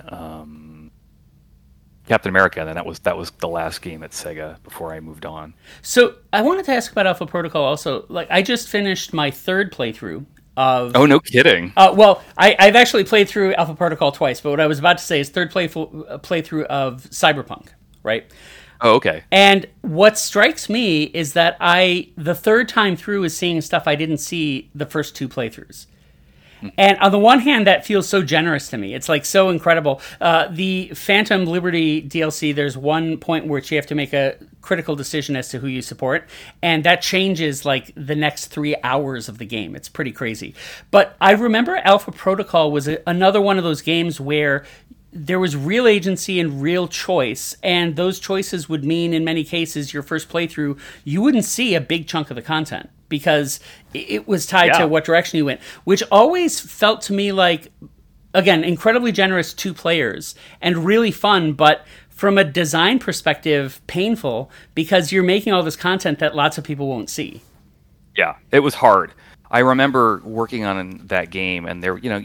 on Captain America, and then that was the last game at Sega before I moved on. So I wanted to ask about Alpha Protocol also. Like, I just finished my third playthrough of. Oh, no kidding! Well, I've actually played through Alpha Protocol twice, but what I was about to say is third playthrough of Cyberpunk, right? Oh, okay. And what strikes me is that the third time through is seeing stuff I didn't see the first two playthroughs. And on the one hand, that feels so generous to me. It's like so incredible. The Phantom Liberty DLC, there's one point where you have to make a critical decision as to who you support, and that changes like the next 3 hours of the game. It's pretty crazy. But I remember Alpha Protocol was another one of those games where there was real agency and real choice, and those choices would mean, in many cases, your first playthrough, you wouldn't see a big chunk of the content because it was tied to what direction you went, which always felt to me like, again, incredibly generous to players and really fun, but from a design perspective, painful because you're making all this content that lots of people won't see. Yeah, it was hard. I remember working on that game, and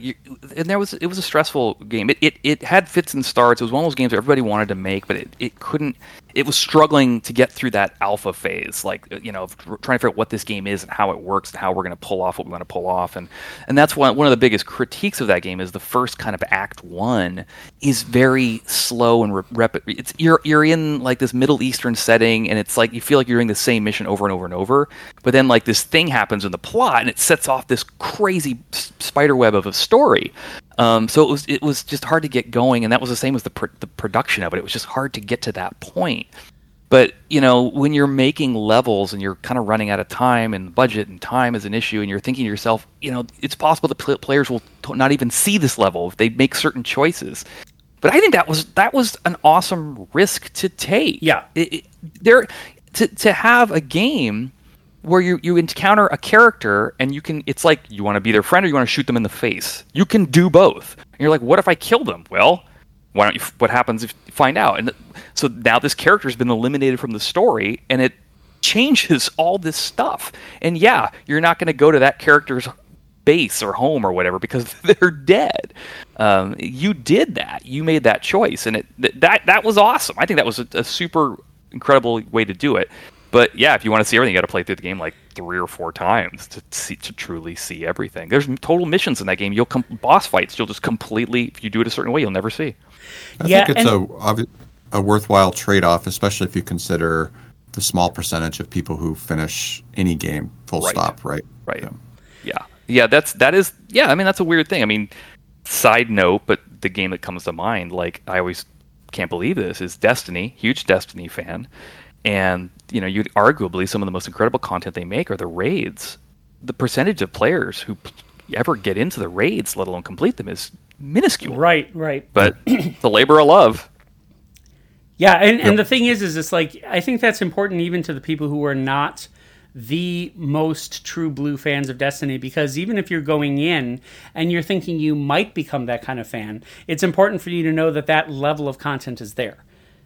it was a stressful game. It had fits and starts. It was one of those games that everybody wanted to make, but it couldn't. It was struggling to get through that alpha phase, like of trying to figure out what this game is and how it works and how we're going to pull off what we want to pull off. And that's one of the biggest critiques of that game is the first kind of Act 1 is very slow and you're in like this Middle Eastern setting, and it's like you feel like you're doing the same mission over and over and over. But then like this thing happens in the plot, and it sets off this crazy spider web of a story. So it was just hard to get going, and that was the same as the production of it. It was just hard to get to that point. But when you're making levels and you're kind of running out of time, and budget and time is an issue, and you're thinking to yourself, it's possible that players will not even see this level if they make certain choices. But I think that was an awesome risk to take. Yeah, to have a game where you encounter a character and it's like you want to be their friend or you want to shoot them in the face. You can do both. And you're like, what if I kill them? Well, why don't you? What happens if you find out? And so now this character has been eliminated from the story, and it changes all this stuff. And yeah, you're not going to go to that character's base or home or whatever because they're dead. You did that. You made that choice, and that was awesome. I think that was a super incredible way to do it. But yeah, if you want to see everything, you got to play through the game like 3 or 4 times to truly see everything. There's total missions in that game. Boss fights, you'll just completely, if you do it a certain way, you'll never see. I think it's a worthwhile trade-off, especially if you consider the small percentage of people who finish any game full stop, right? Right. Yeah. That is. I mean, that's a weird thing. I mean, side note, but the game that comes to mind, like I always can't believe this, is Destiny. Huge Destiny fan. And, you'd arguably some of the most incredible content they make are the raids. The percentage of players who ever get into the raids, let alone complete them, is minuscule. Right. But the labor of love. Yeah, and the thing is it's like, I think that's important even to the people who are not the most true blue fans of Destiny, because even if you're going in and you're thinking you might become that kind of fan, it's important for you to know that level of content is there.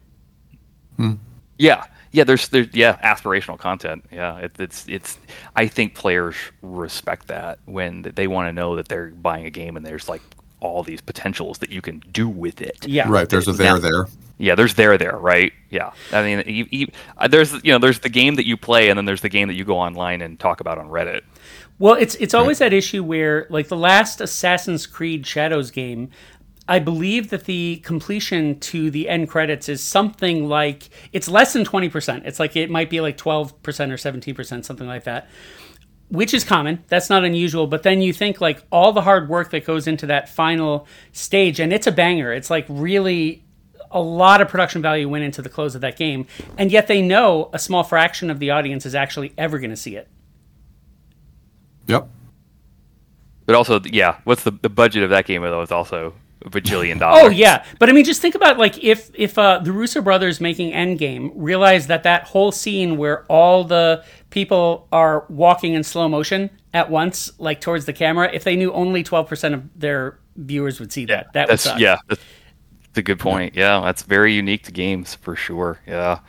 Yeah, there's aspirational content. Yeah, it's. I think players respect that when they want to know that they're buying a game and there's like all these potentials that you can do with it. Yeah, right. There's there. Yeah, there's there, right? Yeah, I mean, there's the game that you play, and then there's the game that you go online and talk about on Reddit. Well, it's always that issue where, like the last Assassin's Creed Shadows game, I believe that the completion to the end credits is something like, it's less than 20%. It's like, it might be like 12% or 17%, something like that, which is common. That's not unusual. But then you think like all the hard work that goes into that final stage, and it's a banger. It's like really a lot of production value went into the close of that game. And yet they know a small fraction of the audience is actually ever going to see it. Yep. But also, what's the budget of that game, though, is also $1 bajillion. Oh yeah, but I mean, just think about like if the Russo brothers making Endgame realized that whole scene where all the people are walking in slow motion at once, like towards the camera, if they knew only 12% of their viewers would see that would suck. Yeah, that's a good point. Yeah, that's very unique to games for sure. Yeah.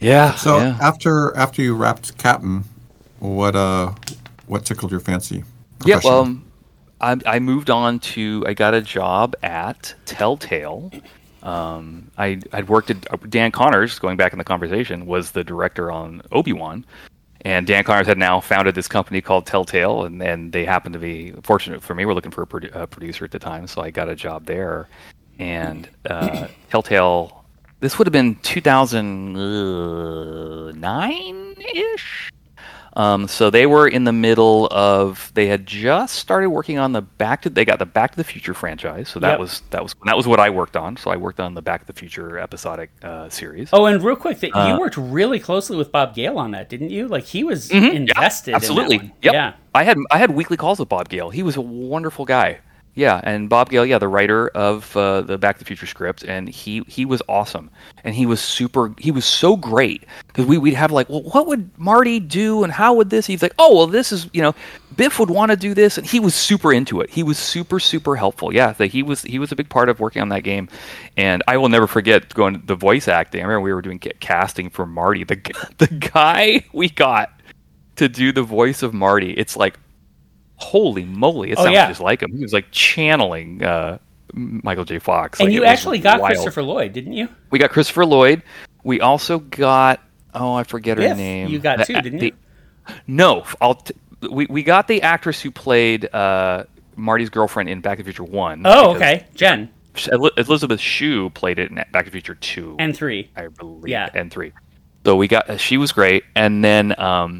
So after you wrapped Captain, what tickled your fancy Yeah, professionally? I moved on to, I got a job at Telltale. I'd worked at Dan Connors, going back in the conversation, was the director on Obi-Wan. And Dan Connors had now founded this company called Telltale, and they happened to be, fortunate for me, we're looking for a producer at the time, so I got a job there. And Telltale, this would have been 2009-ish? So they were in the middle of, they had just started working on they got the Back to the Future franchise. So that was what I worked on. So I worked on the Back to the Future episodic series. Oh, and real quick, you worked really closely with Bob Gale on that, didn't you? Like he was invested. Absolutely. In that one. Yep. Yeah. I had weekly calls with Bob Gale. He was a wonderful guy. Yeah, and Bob Gale, the writer of the Back to the Future script, and he was awesome, and he was so great, because we'd have like, well, what would Marty do, and how would this? He's like, oh, well, this is, Biff would want to do this, and he was super into it. He was super, super helpful. Yeah, he was a big part of working on that game, and I will never forget going to the voice acting. I remember we were doing casting for Marty. The guy we got to do the voice of Marty, it's like, holy moly, it sounds just like him. He was like channeling Michael J. Fox. And you actually got Christopher Lloyd, didn't you? We got Christopher Lloyd. We also got, I forget her name. You got too, didn't you? No, we got the actress who played Marty's girlfriend in Back to the Future 1. Oh, okay. Jen. Elizabeth Shue played it in Back to the Future 2. And 3. I believe. Yeah. And 3. So she was great. And then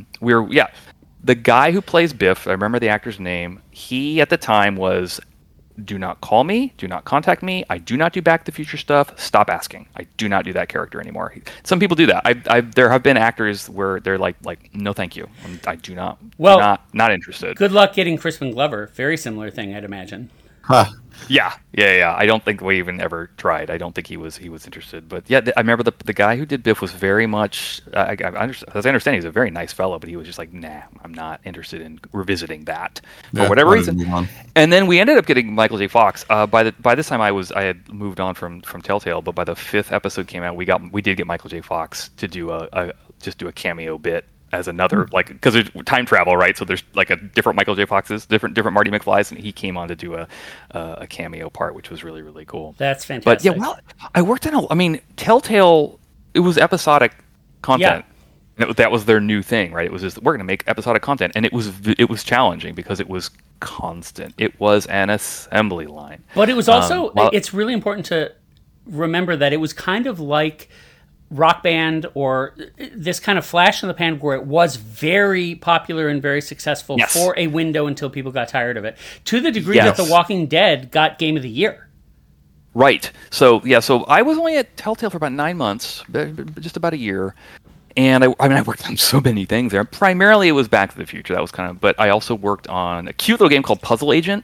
the guy who plays Biff, I remember the actor's name, he at the time was, do not call me, do not contact me, I do not do Back to the Future stuff, stop asking. I do not do that character anymore. Some people do that. There have been actors where they're like no thank you, I do not, not interested. Good luck getting Crispin Glover. Very similar thing, I'd imagine. Huh. Yeah. I don't think we even ever tried. I don't think he was interested. But yeah, I remember the guy who did Biff was very much. As I understand, he's a very nice fellow, but he was just like, nah, I'm not interested in revisiting that for whatever reason. And then we ended up getting Michael J. Fox. By this time, I had moved on from Telltale, but by the 5th episode came out, we did get Michael J. Fox to do a cameo bit as another, because there's time travel, right? So there's like a different Michael J. Foxes, different Marty McFlys, and he came on to do a cameo part, which was really, really cool. That's fantastic. But I worked on Telltale, it was episodic content. Yeah. That was their new thing, right? It was just, we're going to make episodic content, and it was challenging because it was constant. It was an assembly line. But it was also, it's really important to remember that it was kind of like Rock Band or this kind of flash in the pan where it was very popular and very successful for a window until people got tired of it, to the degree that The Walking Dead got Game of the Year. Right. So I was only at Telltale for about 9 months, just about a year. And I worked on so many things there. Primarily it was Back to the Future. That was but I also worked on a cute little game called Puzzle Agent.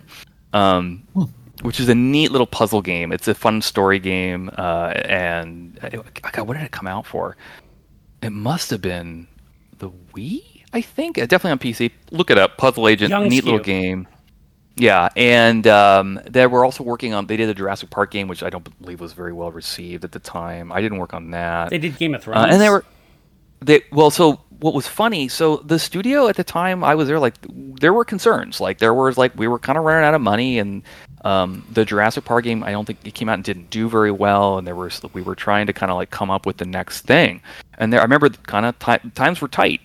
Which is a neat little puzzle game. It's a fun story game, and what did it come out for? It must have been the Wii, I think. Definitely on PC. Look it up. Puzzle Agent, neat little game. Yeah, and they were also working on. They did a Jurassic Park game, which I don't believe was very well received at the time. I didn't work on that. They did Game of Thrones, and So what was funny? So the studio at the time I was there, there were concerns. There was we were kind of running out of money, and the Jurassic Park game, I don't think it came out and didn't do very well, and we were trying to kind of come up with the next thing. And I remember kind of times were tight,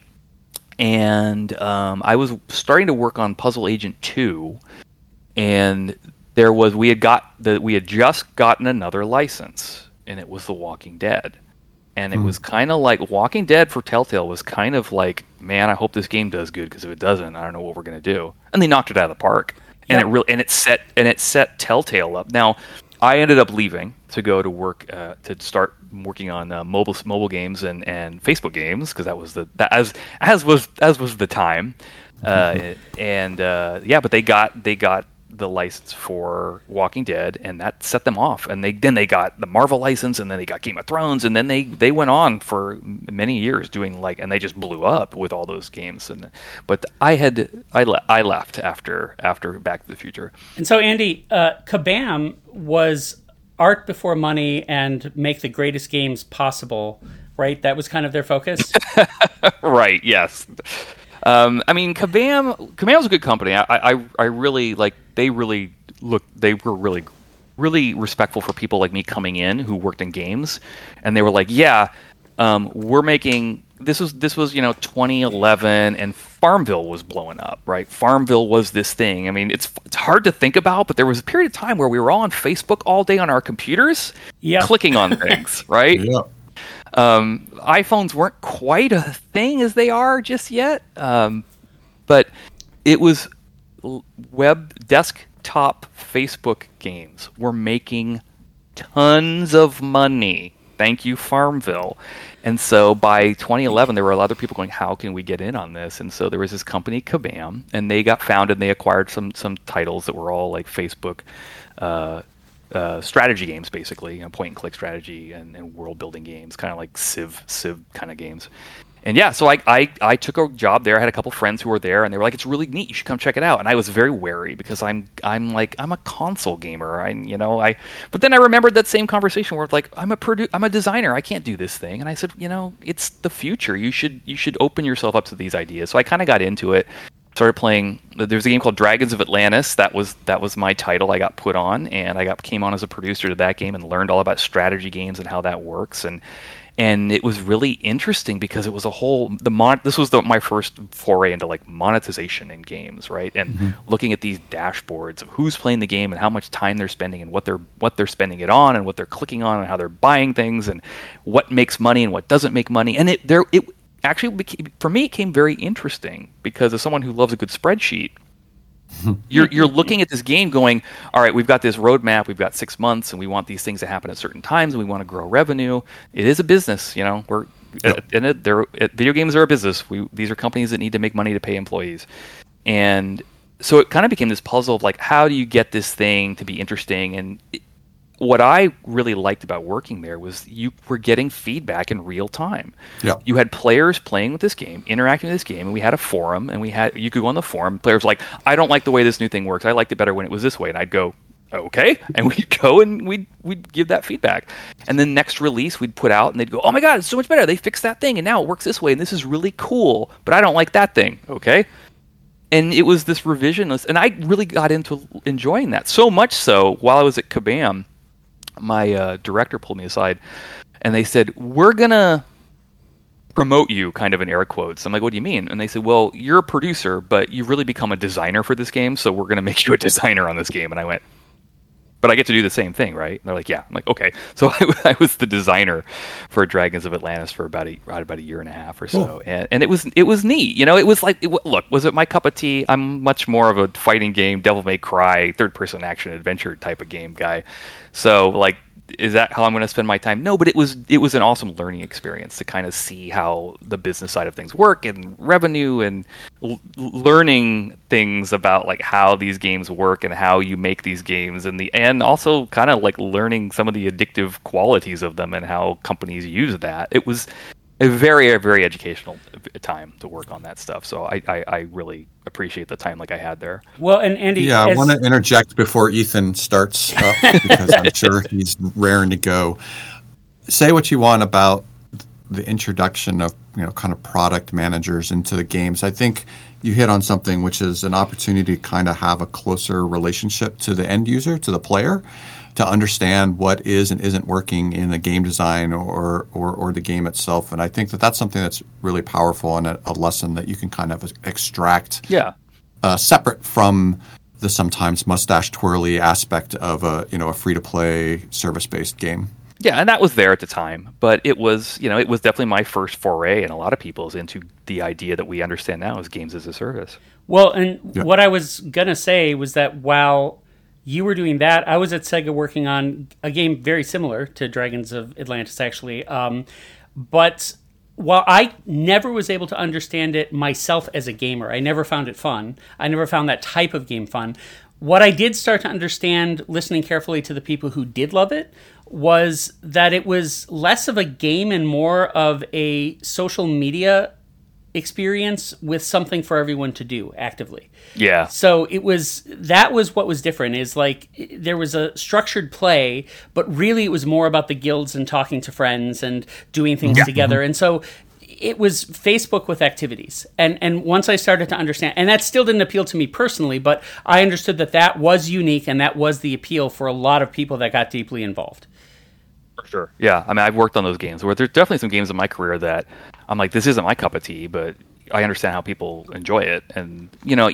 and I was starting to work on Puzzle Agent 2, and we had just gotten another license, and it was The Walking Dead. And it was kind of like Walking Dead for Telltale was kind of like, man, I hope this game does good, because if it doesn't, I don't know what we're going to do. And they knocked it out of the park. And it set Telltale up. Now, I ended up leaving to go to work to start working on mobile games and Facebook games, because that was as was the time. But they got the license for Walking Dead, and that set them off. And then they got the Marvel license, and then they got Game of Thrones, and then they went on for many years doing and they just blew up with all those games. But I left after Back to the Future. And so Andy, Kabam was art before money and make the greatest games possible, right? That was kind of their focus. Right. Yes. I mean, Kabam's a good company. I really like. They were really, really respectful for people like me coming in who worked in games, and they were like, yeah, we're making. This was 2011, and Farmville was blowing up, right? Farmville was this thing. I mean, it's hard to think about, but there was a period of time where we were all on Facebook all day on our computers, clicking on things, right? Yeah. iPhones weren't quite a thing as they are just yet, but it was web desktop Facebook games were making tons of money. Thank you, Farmville. And so by 2011, there were a lot of people going, how can we get in on this? And so there was this company, Kabam, and they got founded, and they acquired some titles that were all like Facebook strategy games, basically, point-and-click strategy and world-building games, kind of like Civ kind of games. And yeah, so I took a job there. I had a couple friends who were there, and they were like, "It's really neat. You should come check it out." And I was very wary because I'm a console gamer. But then I remembered that same conversation where it's like, I'm a designer. I can't do this thing. And I said, it's the future. You should open yourself up to these ideas. So I kind of got into it. Started playing. There's a game called Dragons of Atlantis. That was my title. I got put on, and came on as a producer to that game and learned all about strategy games and how that works. And it was really interesting because it was this was my first foray into like monetization in games, right? And looking at these dashboards of who's playing the game and how much time they're spending and what they're spending it on and what they're clicking on and how they're buying things and what makes money and what doesn't make money. And it actually for me it became very interesting because as someone who loves a good spreadsheet, you're looking at this game going, all right, we've got this roadmap, we've got 6 months, and we want these things to happen at certain times, and we want to grow revenue. It is a business, We're video games are a business. These are companies that need to make money to pay employees, and so it kind of became this puzzle of like, how do you get this thing to be interesting? And what I really liked about working there was you were getting feedback in real time. Yeah. You had players playing with this game, interacting with this game, and we had a forum, and you could go on the forum. Players were like, I don't like the way this new thing works. I liked it better when it was this way. And I'd go, okay. And we'd go and we'd give that feedback. And then next release we'd put out and they'd go, oh my God, it's so much better. They fixed that thing and now it works this way and this is really cool, but I don't like that thing. Okay. And it was this revisionist, and I really got into enjoying that. So much so, while I was at Kabam, my director pulled me aside and they said, we're going to promote you, kind of in air quotes. I'm like, what do you mean? And they said, well, you're a producer, but you've really become a designer for this game, so we're going to make you a designer on this game. And I went, but I get to do the same thing, right? And they're like, yeah. I'm like, okay. So I was the designer for Dragons of Atlantis for about a year and a half or so. Cool. And it was neat. It was like, look, was it my cup of tea? I'm much more of a fighting game, Devil May Cry, third-person action adventure type of game guy. So, like, is that how I'm going to spend my time? No, but it was an awesome learning experience to kind of see how the business side of things work and revenue and learning things about like how these games work and how you make these games and also kind of like learning some of the addictive qualities of them and how companies use that. It was a very, very educational time to work on that stuff. So I really appreciate the time like I had there. Well, and Andy... Yeah, I want to interject before Ethan starts up because I'm sure he's raring to go. Say what you want about the introduction of, kind of product managers into the games. I think you hit on something, which is an opportunity to kind of have a closer relationship to the end user, to the player, to understand what is and isn't working in the game design or the game itself. And I think that that's something that's really powerful and a lesson that you can kind of extract separate from the sometimes mustache twirly aspect of a free-to-play service-based game. Yeah, and that was there at the time, but it was definitely my first foray and a lot of people's into the idea that we understand now as games as a service. Well, and what I was going to say was that while you were doing that, I was at Sega working on a game very similar to Dragons of Atlantis, actually. But while I never was able to understand it myself as a gamer, I never found it fun. I never found that type of game fun. What I did start to understand, listening carefully to the people who did love it, was that it was less of a game and more of a social media experience with something for everyone to do actively. Yeah. So that was what was different, is like there was a structured play, but really it was more about the guilds and talking to friends and doing things together. And so it was Facebook with activities. And once I started to understand, and that still didn't appeal to me personally, but I understood that was unique and that was the appeal for a lot of people that got deeply involved. For sure. Yeah. I mean, I've worked on those games where there's definitely some games in my career that I'm like, this isn't my cup of tea, but I understand how people enjoy it. And,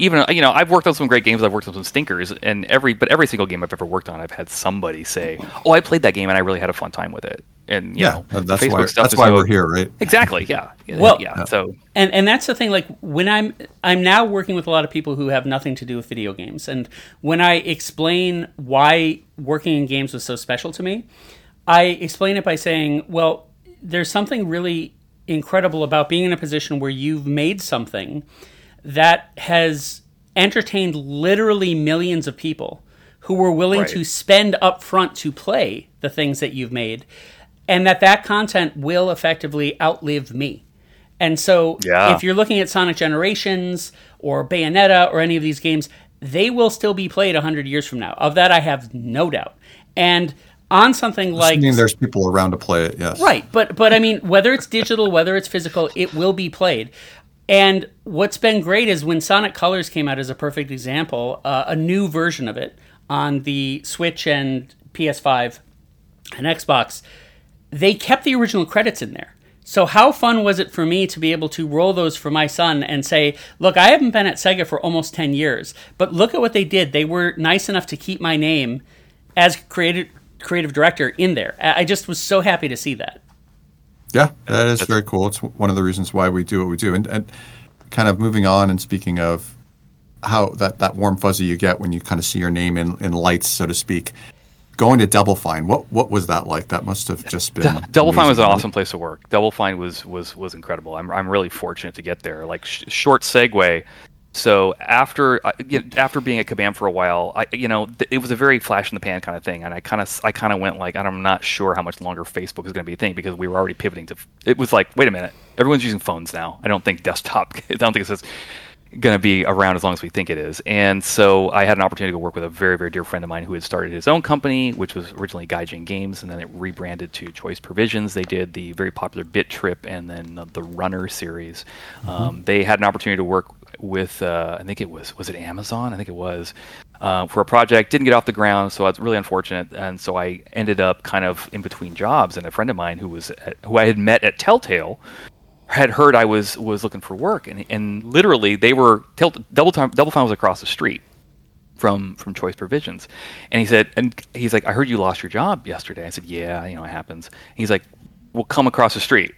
I've worked on some great games. I've worked on some stinkers, and every single game I've ever worked on, I've had somebody say, oh, I played that game and I really had a fun time with it. And, that's why we're here, right? Exactly. Yeah. Well, yeah. So, and that's the thing, like when I'm now working with a lot of people who have nothing to do with video games. And when I explain why working in games was so special to me, I explain it by saying, well, there's something really incredible about being in a position where you've made something that has entertained literally millions of people who were willing to spend up front to play the things that you've made, and that content will effectively outlive me. And so if you're looking at Sonic Generations or Bayonetta or any of these games, they will still be played 100 years from now. Of that, I have no doubt. And on something like... I mean, there's people around to play it, yes. Right, but I mean, whether it's digital, whether it's physical, it will be played. And what's been great is when Sonic Colors came out as a perfect example, a new version of it on the Switch and PS5 and Xbox, they kept the original credits in there. So how fun was it for me to be able to roll those for my son and say, look, I haven't been at Sega for almost 10 years, but look at what they did. They were nice enough to keep my name as creative director in there. I just was so happy to see that. Yeah, that is very cool. It's one of the reasons why we do what we do. And kind of moving on and speaking of how that warm fuzzy you get when you kind of see your name in lights, so to speak. Going to Double Fine, what was that like? That must have just been Double Fine was an awesome place to work. Double Fine was incredible. I'm really fortunate to get there. Like short segue. So after being at Kabam for a while, it was a very flash in the pan kind of thing, and I kind of went like, I'm not sure how much longer Facebook is going to be a thing, because we were already pivoting to. It was like, wait a minute, everyone's using phones now. I don't think desktop. I don't think it's going to be around as long as we think it is. And so I had an opportunity to work with a very, very dear friend of mine who had started his own company, which was originally Gaijin Games, and then it rebranded to Choice Provisions. They did the very popular Bit Trip and then the Runner series. They had an opportunity to work with, I think it was it Amazon? I think it was, for a project. Didn't get off the ground, so I was really unfortunate. And so I ended up kind of in between jobs, and a friend of mine who I had met at Telltale had heard I was looking for work, and literally they were Double Fine was across the street from Choice Provisions, and he's like, I heard you lost your job yesterday. I said, yeah, it happens. And he's like, well, come across the street.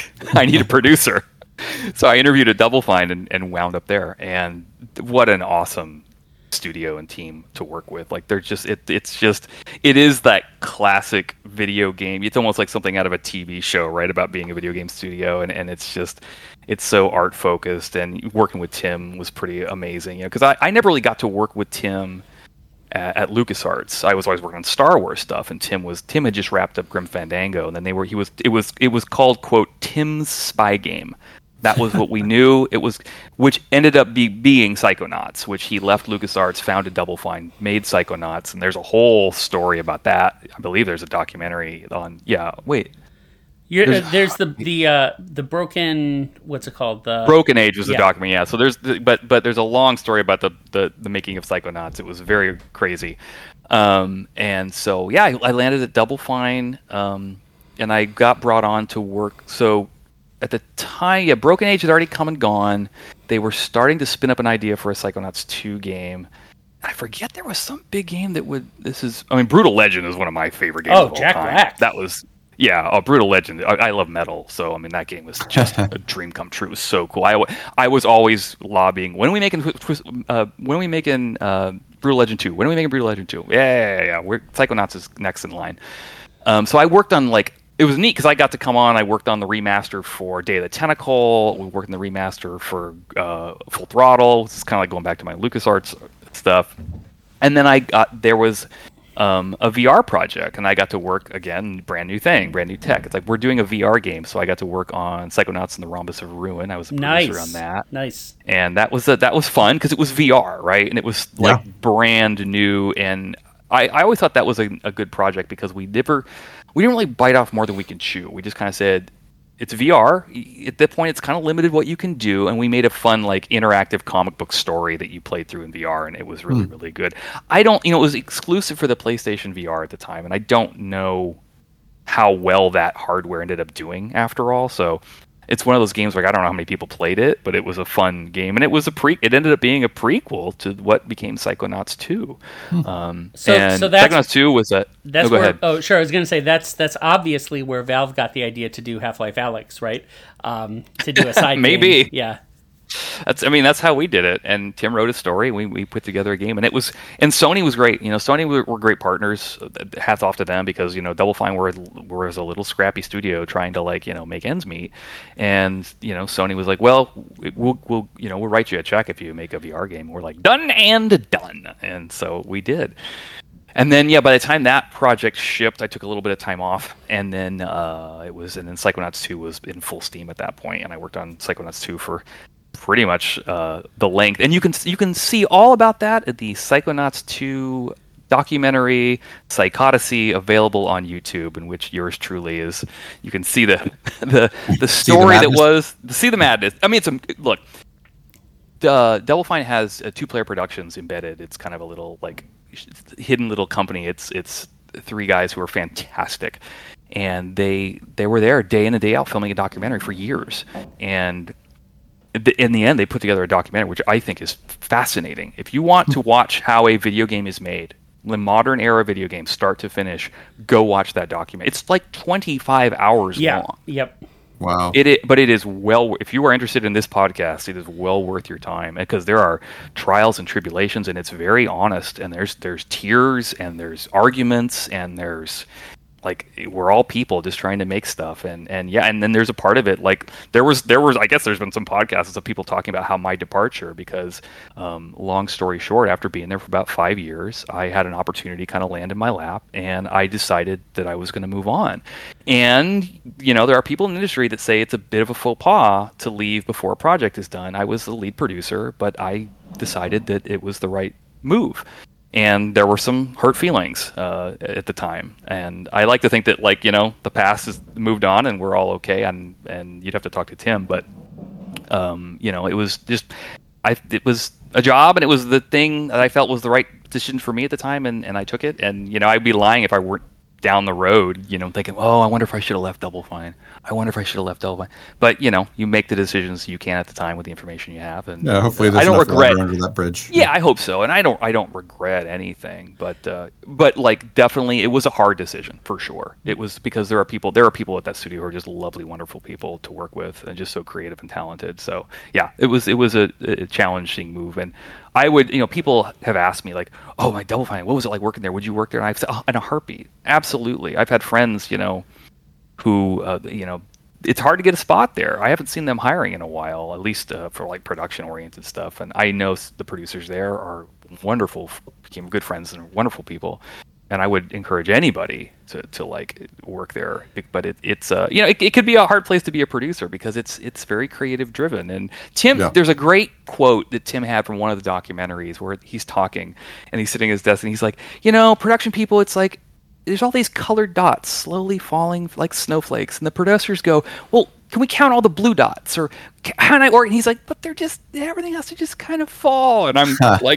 I need a producer. So I interviewed at Double Fine and wound up there, and what an awesome studio and team to work with. Like they're just it is that classic video game. It's almost like something out of a TV show, right, about being a video game studio, and it's so art focused, and working with Tim was pretty amazing, because I never really got to work with Tim at LucasArts. I was always working on Star Wars stuff, and Tim had just wrapped up Grim Fandango, and then it was called, quote, Tim's Spy Game. That was what we knew. Which ended up being Psychonauts, which he left LucasArts, founded Double Fine, made Psychonauts, and there's a whole story about that. I believe there's a documentary on. Yeah, wait. There's the broken. What's it called? The Broken Age was the documentary. Yeah. So there's a long story about the making of Psychonauts. It was very crazy. And so I landed at Double Fine, and I got brought on to work. So at the time, Broken Age had already come and gone. They were starting to spin up an idea for a Psychonauts 2 game. I forget, there was some big game that would. Brutal Legend is one of my favorite games of all Jack time. Black. That was. Yeah, Brutal Legend. I love metal, so that game was just a dream come true. It was so cool. I was always lobbying. When are we making Brutal Legend 2? When are we making Brutal Legend 2? Yeah. Psychonauts is next in line. So I worked on it was neat because I got to come on. I worked on the remaster for Day of the Tentacle. We worked on the remaster for Full Throttle. It's kind of like going back to my LucasArts stuff. And then there was a VR project, and I got to work again, brand new thing, brand new tech. It's like we're doing a VR game, so I got to work on Psychonauts and the Rhombus of Ruin. I was a producer on that. Nice. And that was fun because it was VR, right? And it was brand new, and I always thought that was a good project because we didn't really bite off more than we can chew. We just kind of said, it's VR. At that point, it's kind of limited what you can do, and we made a fun, like, interactive comic book story that you played through in VR, and it was really, really good. I don't, it was exclusive for the PlayStation VR at the time, and I don't know how well that hardware ended up doing after all, so it's one of those games, like, I don't know how many people played it, but it was a fun game, and it was it ended up being a prequel to what became Psychonauts 2. So that's Psychonauts 2 was a... That's go ahead. Oh, sure. I was going to say that's obviously where Valve got the idea to do Half-Life Alyx, right? To do a side Maybe. game. Yeah. That's how we did it. And Tim wrote a story. We put together a game, and Sony was great. Sony were great partners. Hats off to them, because Double Fine was a little scrappy studio trying to, like, make ends meet, and Sony was like, well, we'll write you a check if you make a VR game. We're like, done and done, and so we did. And then, by the time that project shipped, I took a little bit of time off, and then Psychonauts 2 was in full steam at that point, and I worked on Psychonauts 2 for pretty much the length. And you can see all about that at the Psychonauts 2 documentary, Psychodyssey, available on YouTube, in which yours truly is. You can see the story that was, see the madness. I mean, look. Double Fine has 2-player productions embedded. It's kind of a little, like, hidden little company. It's 3 guys who are fantastic, and they were there day in and day out filming a documentary for years, and in the end they put together a documentary which I think is fascinating. If you want to watch how a video game is made, the modern era video game, start to finish, go watch that documentary. It's like 25 hours long. Yep. Wow. But it is if you are interested in this podcast, it is well worth your time, because there are trials and tribulations, and it's very honest, and there's tears, and there's arguments, and there's, like, we're all people just trying to make stuff, and then there's a part of it, like, there was I guess there's been some podcasts of people talking about how my departure, because long story short, after being there for about 5 years, I had an opportunity kind of land in my lap, and I decided that I was going to move on. And there are people in the industry that say it's a bit of a faux pas to leave before a project is done. I was the lead producer, but I decided that it was the right move. And there were some hurt feelings at the time, and I like to think that, like, the past has moved on and we're all okay. And you'd have to talk to Tim, but it was just it was a job, and it was the thing that I felt was the right decision for me at the time, and I took it. And I'd be lying if I weren't down the road, thinking, oh, I wonder if I should have left Double Fine. But you make the decisions you can at the time with the information you have, and hopefully there's enough water under that bridge. Yeah, I hope so, and I don't regret anything. But like, definitely, it was a hard decision for sure. It was, because there are people at that studio who are just lovely, wonderful people to work with, and just so creative and talented. So yeah, it was a challenging move. And I would, people have asked me, like, oh, my Double Fine, what was it like working there? Would you work there? And I've said, oh, in a heartbeat, absolutely. I've had friends, who, it's hard to get a spot there. I haven't seen them hiring in a while, at least for, like, production-oriented stuff. And I know the producers there are wonderful, became good friends and wonderful people. And I would encourage anybody to like work there. But it's it could be a hard place to be a producer, because it's very creative driven. And Tim, there's a great quote that Tim had from one of the documentaries where he's talking and he's sitting at his desk and he's like, production people, it's like there's all these colored dots slowly falling like snowflakes, and the producers go, well, can we count all the blue dots, or can I? Or and he's like, but they're just, everything has to just kind of fall. And I'm like,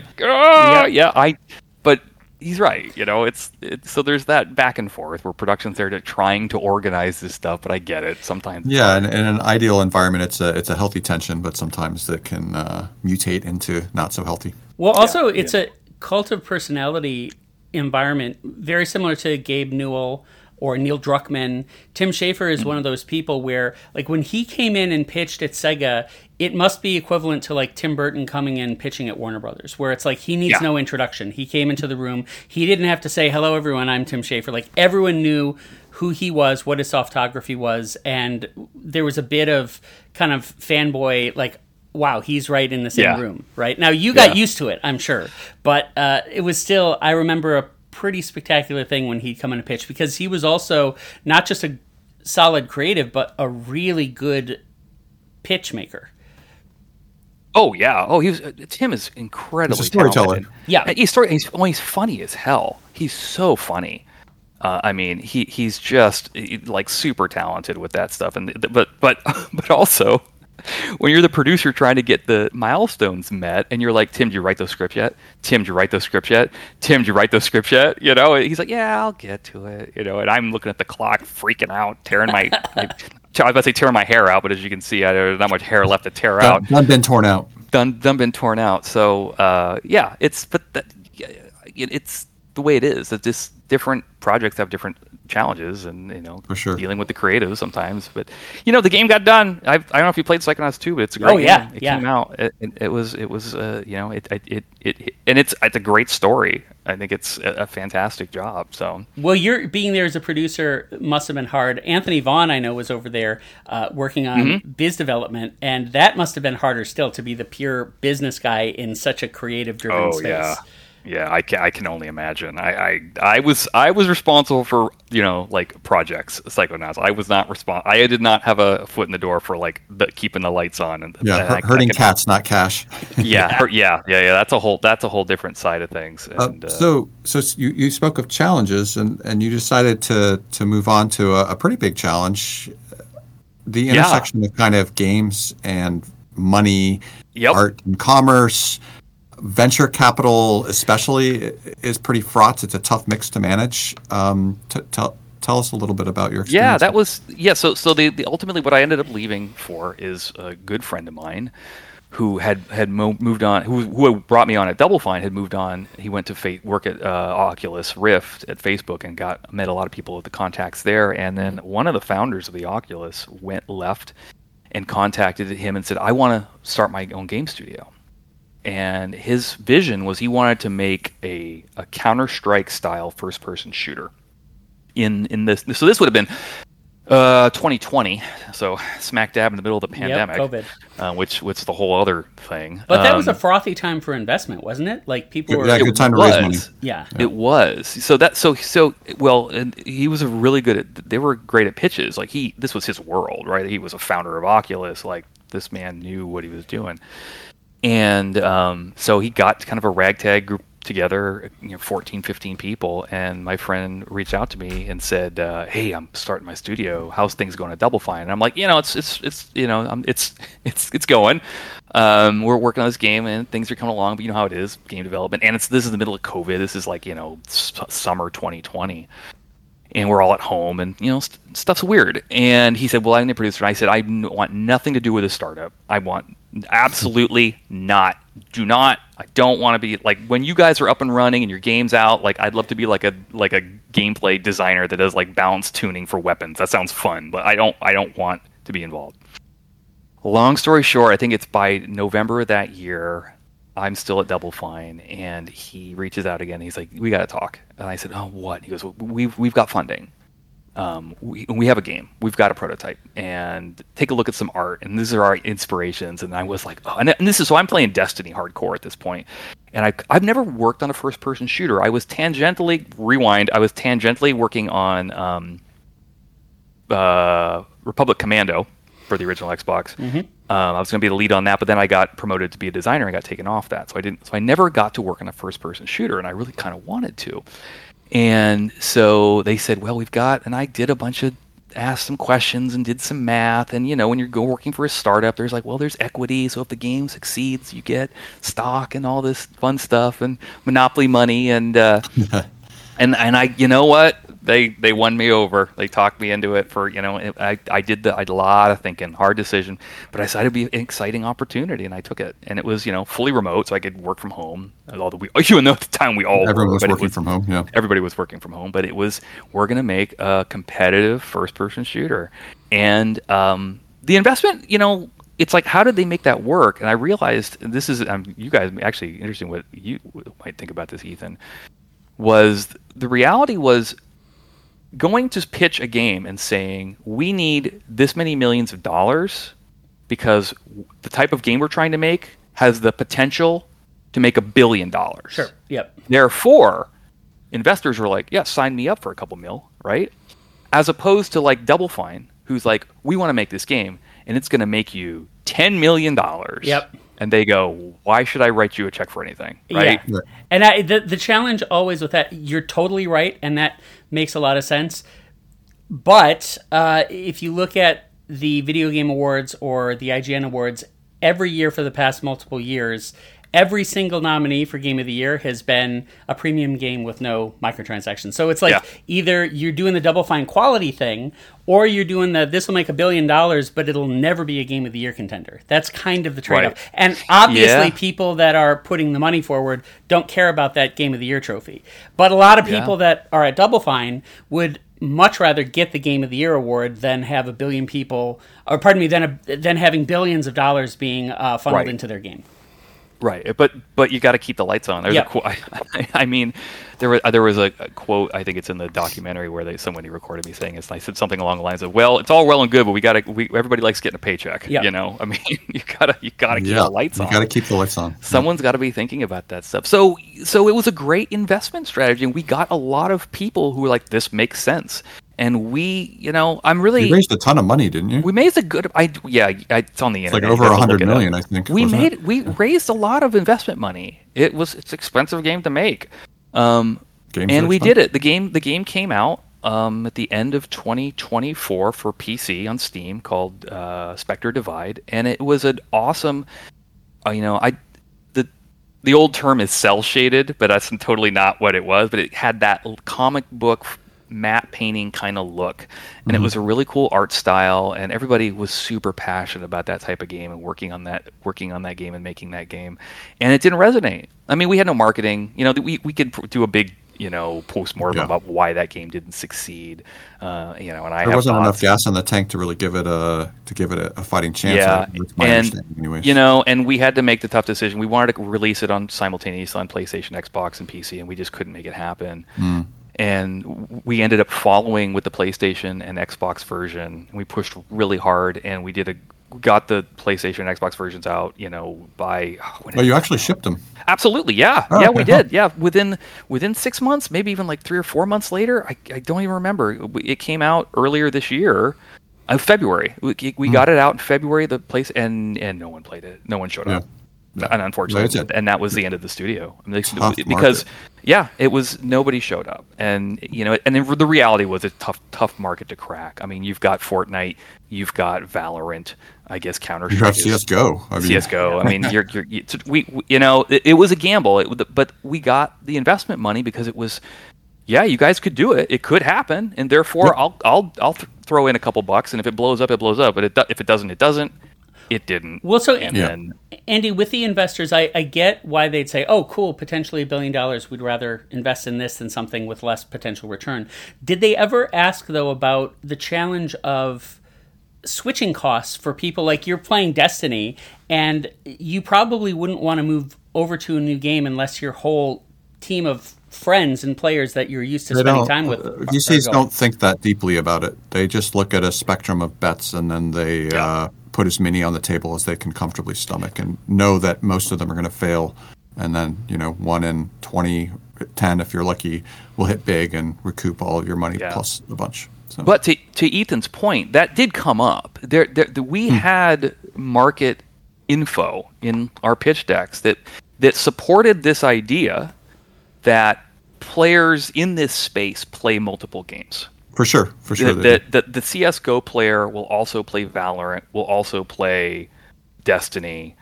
but he's right. It's so there's that back and forth where production's there trying to organize this stuff, but I get it sometimes. Yeah, and in an ideal environment, it's a healthy tension, but sometimes that can mutate into not so healthy. Well, also it's a cult of personality environment, very similar to Gabe Newell or Neil Druckmann. Tim Schafer is one of those people where, like, when he came in and pitched at Sega, it must be equivalent to, like, Tim Burton coming in pitching at Warner Brothers, where it's like he needs no introduction. He came into the room. He didn't have to say, hello, everyone, I'm Tim Schafer. Like, everyone knew who he was, what his softography was, and there was a bit of kind of fanboy, like, wow, he's right in the same room, right? Now, you got used to it, I'm sure, but it was still, I remember a pretty spectacular thing when he'd come in a pitch, because he was also not just a solid creative, but a really good pitch maker. Oh yeah. Oh, Tim is incredibly storyteller. talented. Yeah, he's funny as hell. He's so funny. I mean, he's just like super talented with that stuff, but also when you're the producer trying to get the milestones met, and you're like, Tim, did you write those scripts yet? Tim, did you write those scripts yet? Tim, did you write those scripts yet? You know, and he's like, yeah, I'll get to it. You know, and I'm looking at the clock, freaking out, tearing my I was about to say tearing my hair out, but as you can see, there's not much hair left to tear out. Done been torn out. Done been torn out. So yeah, it's the way it is. That just different projects have different challenges, and For sure. dealing with the creatives sometimes. But the game got done. I don't know if you played Psychonauts 2, but it's a great game. It came out. It was and it's a great story. I think it's a fantastic job. So you're being there as a producer must have been hard. Anthony Vaughn, I know, was over there working on biz development, and that must have been harder still to be the pure business guy in such a creative driven space. Yeah, I can only imagine. I was responsible for like projects, Psychonauts. I was not I did not have a foot in the door for like keeping the lights on and herding cats, not cash. Yeah. That's a whole different side of things. And, so you spoke of challenges, and you decided to move on to a pretty big challenge, the intersection of kind of games and money, art and commerce. Venture capital, especially, is pretty fraught. It's a tough mix to manage. Tell us a little bit about your experience. Yeah, that was So the ultimately what I ended up leaving for is a good friend of mine who had moved on, who brought me on at Double Fine, had moved on. He went to work at Oculus Rift at Facebook and met a lot of people with the contacts there. And then one of the founders of the Oculus left and contacted him and said, I want to start my own game studio. And his vision was he wanted to make a Counter-Strike style first-person shooter. In this, so this would have been 2020, so smack dab in the middle of the pandemic, COVID. Which was the whole other thing. But that was a frothy time for investment, wasn't it? Like people were. Yeah, good time to raise money. Yeah, it was. And he was they were great at pitches. Like this was his world, right? He was a founder of Oculus. Like this man knew what he was doing. And so he got kind of a ragtag group together, 14, 15 people, and my friend reached out to me and said, "Hey, I'm starting my studio. How's things going at Double Fine?" And I'm like, it's going. We're working on this game, and things are coming along, but you know how it is, game development. And this is the middle of COVID. This is like summer 2020. And we're all at home, and stuff's weird. And he said, "Well, I'm the producer." And I said, "I want nothing to do with a startup. I want absolutely not. Do not. I don't want to be like when you guys are up and running and your game's out. Like I'd love to be like a gameplay designer that does like balance tuning for weapons. That sounds fun, but I don't want to be involved." Long story short, I think it's by November of that year. I'm still at Double Fine, and he reaches out again. He's like, "We got to talk." And I said, "Oh, what?" He goes, well, "We've got funding. We have a game. We've got a prototype, and take a look at some art. And these are our inspirations." And I was like, "Oh!" And this is so I'm playing Destiny hardcore at this point, and I've never worked on a first-person shooter. I was tangentially working on Republic Commando for the original Xbox. Mm-hmm. I was going to be the lead on that, but then I got promoted to be a designer and got taken off that. So I never got to work on a first-person shooter, and I really kind of wanted to. And so they said, "Well, and I did asked some questions and did some math. And, when you're working for a startup, there's there's equity. So if the game succeeds, you get stock and all this fun stuff and monopoly money. And, and I, you know what? They won me over. They talked me into it for, I did a lot of thinking, hard decision, but I decided it'd be an exciting opportunity, and I took it. And it was, fully remote, so I could work from home. Even though at the time everyone was working from home. Yeah, everybody was working from home, but it was, we're going to make a competitive first-person shooter. And the investment, it's like, how did they make that work? And I realized, and this is, you guys, actually interesting what you might think about this, Ethan, was the reality was, going to pitch a game and saying, we need this many millions of dollars because the type of game we're trying to make has the potential to make $1 billion. Sure. Yep. Therefore, investors were like, yeah, sign me up for a couple mil, right? As opposed to Double Fine, who's like, we want to make this game and it's going to make you $10 million. Yep. And they go, why should I write you a check for anything? Right. Yeah. And the challenge always with that, you're totally right. And that makes a lot of sense. But if you look at the Video Game Awards or the IGN Awards, every year for the past multiple years, every single nominee for Game of the Year has been a premium game with no microtransactions. So it's like either you're doing the Double Fine quality thing, or you're doing the this will make $1 billion, but it'll never be a Game of the Year contender. That's kind of the trade-off. Right. And obviously people that are putting the money forward don't care about that Game of the Year trophy. But a lot of people that are at Double Fine would much rather get the Game of the Year award than have a billion people, or pardon me, than having billions of dollars being funneled into their game. Right, but you got to keep the lights on. There's a quote. I mean, there was a quote. I think it's in the documentary where somebody recorded me saying this. And I said something along the lines of, "Well, it's all well and good, but everybody likes getting a paycheck. You know, I mean, you gotta keep the lights on. You gotta keep the lights on. Someone's got to be thinking about that stuff. So it was a great investment strategy, and we got a lot of people who were like, "This makes sense." And we, you raised a ton of money, didn't you? We made a good, it's on the internet. It's like over $100 million, I think. We raised a lot of investment money. It's an expensive game to make. And we did it. The game came out at the end of 2024 for PC on Steam called Spectre Divide, and it was an awesome, the old term is cell shaded, but that's totally not what it was. But it had that comic book matte painting kind of look, and it was a really cool art style, and everybody was super passionate about that type of game and working on that game and making that game, and it didn't resonate. I mean, we had no marketing. We could do a big post-mortem about why that game didn't succeed. And there wasn't enough gas in the tank to really give it a fighting chance. That's my understanding anyways. And we had to make the tough decision. We wanted to release it simultaneously on PlayStation, Xbox, and PC, and we just couldn't make it happen. And we ended up following with the PlayStation and Xbox version. We pushed really hard, and we got the PlayStation and Xbox versions out, by... you actually shipped them? Absolutely, yeah. Oh, yeah, we did. Yeah, within 6 months, maybe even like 3 or 4 months later. I don't even remember. It came out earlier this year, February. We got it out in February, the place, and no one played it. No one showed up. And unfortunately, and that was the end of the studio. Because it was nobody showed up, and and then the reality was a tough market to crack. I mean, you've got Fortnite, you've got Valorant, I guess Counter-Strike. You have CS:GO. CS:GO. I mean, it was a gamble, but we got the investment money because it was. Yeah, you guys could do it. It could happen, and therefore, I'll throw in a couple bucks, and if it blows up, it blows up. But if it doesn't, it doesn't. It didn't. Well, so Andy, with the investors, I get why they'd say, "Oh, cool, potentially $1 billion. We'd rather invest in this than something with less potential return." Did they ever ask though about the challenge of switching costs for people? Like, you're playing Destiny, and you probably wouldn't want to move over to a new game unless your whole team of friends and players that you're used to spending time with. VCs don't think that deeply about it. They just look at a spectrum of bets, and then they put as many on the table as they can comfortably stomach, and know that most of them are going to fail. And then 1 in 20, 10 if you're lucky, will hit big and recoup all of your money plus a bunch. So. But to Ethan's point, that did come up. We had market info in our pitch decks that supported this idea that players in this space play multiple games. For sure. The CS:GO player will also play Valorant, will also play Destiny.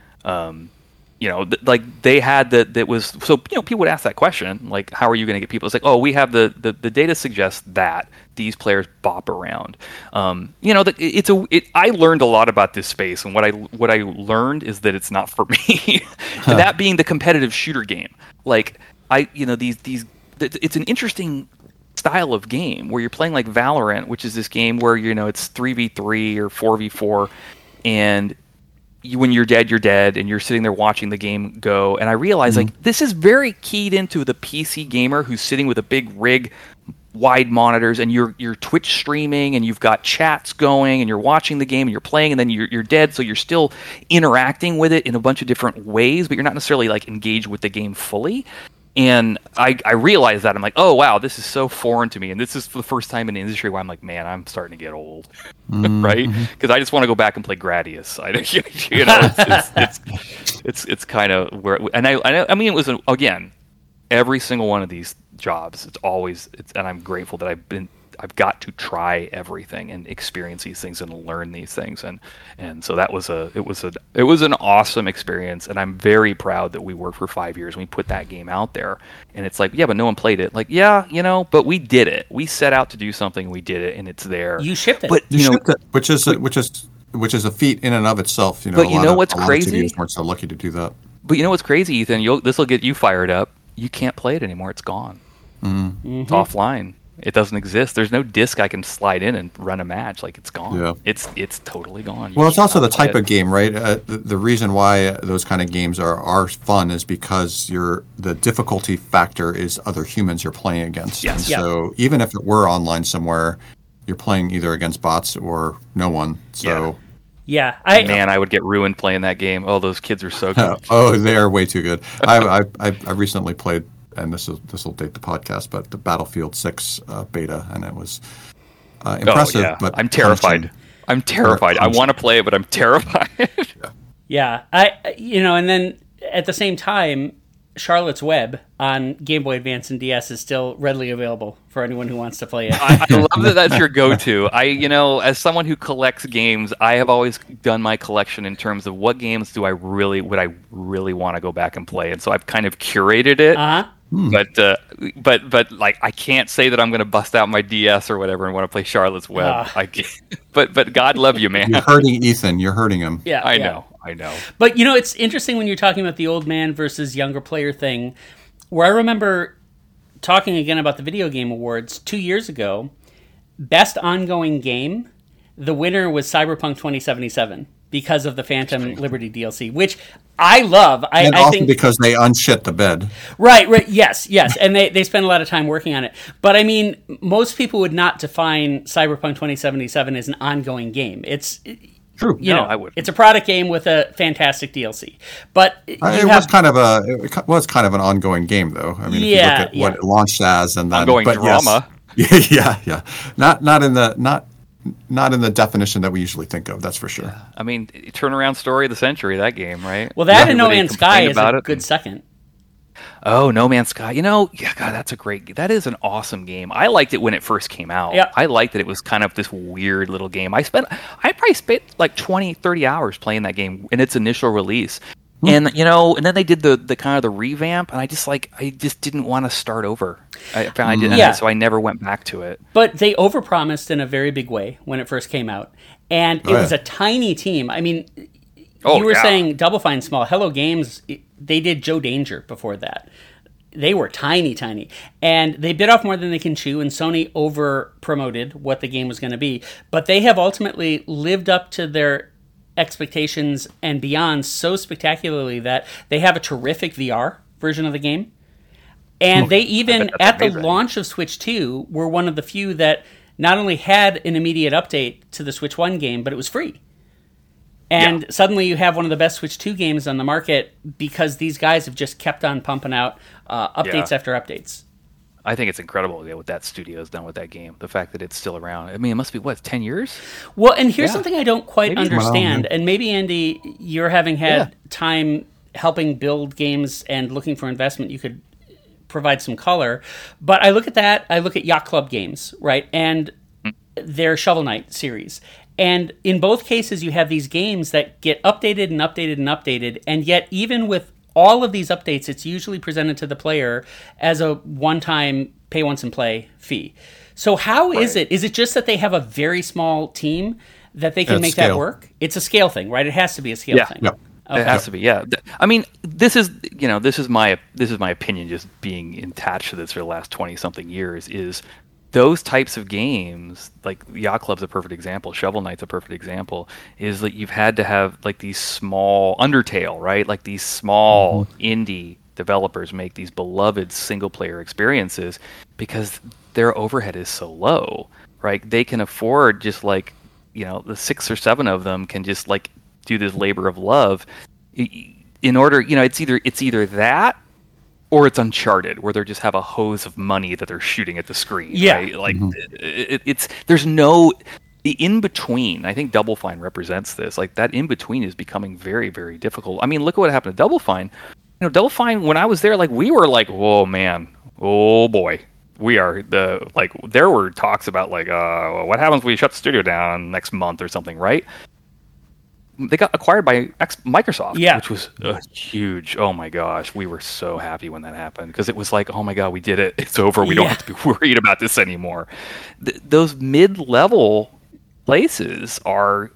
Like they had that was so people would ask that question, like, how are you going to get people? It's like, oh, we have the data suggests that these players bop around. I learned a lot about this space, and what I learned is that it's not for me. And that being the competitive shooter game, like it's an interesting style of game where you're playing like Valorant, which is this game where it's 3v3 or 4v4, and when you're dead, you're dead, and you're sitting there watching the game go. And I realized like this is very keyed into the PC gamer who's sitting with a big rig, wide monitors, and you're Twitch streaming, and you've got chats going, and you're watching the game, and you're playing, and then you're dead, so you're still interacting with it in a bunch of different ways, but you're not necessarily like engaged with the game fully. And I realized that. I'm like, oh, wow, this is so foreign to me. And this is for the first time in the industry where I'm like, man, I'm starting to get old, right? Because I just want to go back and play Gradius. It's kind of where... And I mean, it was, again, every single one of these jobs. And I'm grateful that I've got to try everything and experience these things and learn these things, and so it was an awesome experience, and I'm very proud that we worked for 5 years and we put that game out there. And it's like, yeah, but no one played it. Like, yeah, but we did it. We set out to do something, we did it, and it's there. You shipped it, but shipped it, which is a feat in and of itself. But what's crazy? Of weren't so lucky to do that. But you know what's crazy, Ethan? This will get you fired up. You can't play it anymore. It's gone. Mm-hmm. It's offline. It doesn't exist. There's no disc I can slide in and run a match. Like, it's gone. Yeah. It's totally gone. Well, it's also the type of game, right? The reason why those kind of games are fun is because the difficulty factor is other humans you're playing against. Yes. And so even if it were online somewhere, you're playing either against bots or no one. So yeah, I would get ruined playing that game. Oh, those kids are so good. Oh, they are way too good. I recently played. And this will date the podcast, but the Battlefield 6 beta, and it was impressive. Yeah. But I'm terrified. I want to play it, but I'm terrified. Yeah, and then at the same time, Charlotte's Web on Game Boy Advance and DS is still readily available for anyone who wants to play it. I love that that's your go-to. As someone who collects games, I have always done my collection in terms of what games would I really want to go back and play, and so I've kind of curated it. Uh-huh. But like, I can't say that I'm going to bust out my DS or whatever and want to play Charlotte's Web. But God love you, man. You're hurting Ethan. You're hurting him. Yeah, I know. But it's interesting when you're talking about the old man versus younger player thing, where I remember talking again about the Video Game Awards 2 years ago. Best ongoing game, the winner was Cyberpunk 2077 because of the Phantom Liberty DLC, which I love. I think because they unshit the bed. Right, yes, and they spend a lot of time working on it. But I mean, most people would not define Cyberpunk 2077 as an ongoing game. It's true. I would. It's a product game with a fantastic DLC. But it was kind of an ongoing game, though. I mean, if you look at what it launched as, and then ongoing drama. Yes, yeah. Not in the definition that we usually think of, that's for sure. Yeah. I mean, turnaround story of the century, that game, right? Well, that and No Man's Sky is a good second. Oh, No Man's Sky. God, that is an awesome game. I liked it when it first came out. Yeah. I liked that it was kind of this weird little game. I probably spent like 20, 30 hours playing that game in its initial release. And and then they did the kind of the revamp, and I just didn't want to start over. I found I didn't, so I never went back to it. But they overpromised in a very big way when it first came out, and it was a tiny team. I mean, you were saying Double Fine small. Hello Games, they did Joe Danger before that. They were tiny, and they bit off more than they can chew, and Sony over-promoted what the game was going to be. But they have ultimately lived up to their expectations and beyond so spectacularly that they have a terrific VR version of the game. And they even, at the launch of Switch 2, were one of the few that not only had an immediate update to the Switch 1 game, but it was free. And suddenly you have one of the best Switch 2 games on the market because these guys have just kept on pumping out updates after updates. I think it's incredible what that studio has done with that game. The fact that it's still around. I mean, it must be, 10 years? Well, and here's something I don't quite understand. And maybe, Andy, you're having had time helping build games and looking for investment. You could provide some color. But I look at that. I look at Yacht Club Games, right? And their Shovel Knight series. And in both cases, you have these games that get updated and updated and updated. And yet, even with all of these updates, it's usually presented to the player as a one-time pay once and play fee. So how is it? Is it just that they have a very small team that they can make that work? It's a scale thing, right? It has to be a scale thing. Yeah. Okay. It has to be, yeah. I mean, this is my opinion, just being attached to this for the last 20-something years, is those types of games, like Yacht Club's a perfect example, Shovel Knight's a perfect example, is that you've had to have like these small Undertale, right? Like these small indie developers make these beloved single player experiences because their overhead is so low, right? They can afford just the 6 or 7 of them can just like do this labor of love in order, it's either that or it's Uncharted, where they just have a hose of money that they're shooting at the screen. Yeah. Right? Like there's no the in between. I think Double Fine represents this. Like that in between is becoming very, very difficult. I mean, look at what happened to Double Fine. Double Fine, when I was there, like, we were like, whoa, man, oh boy, we are there were talks about like, what happens if we shut the studio down next month or something, right? They got acquired by Microsoft, which was huge. Oh my gosh, we were so happy when that happened because it was like, oh my god, we did it. It's over. We don't have to be worried about this anymore. Those mid-level places are,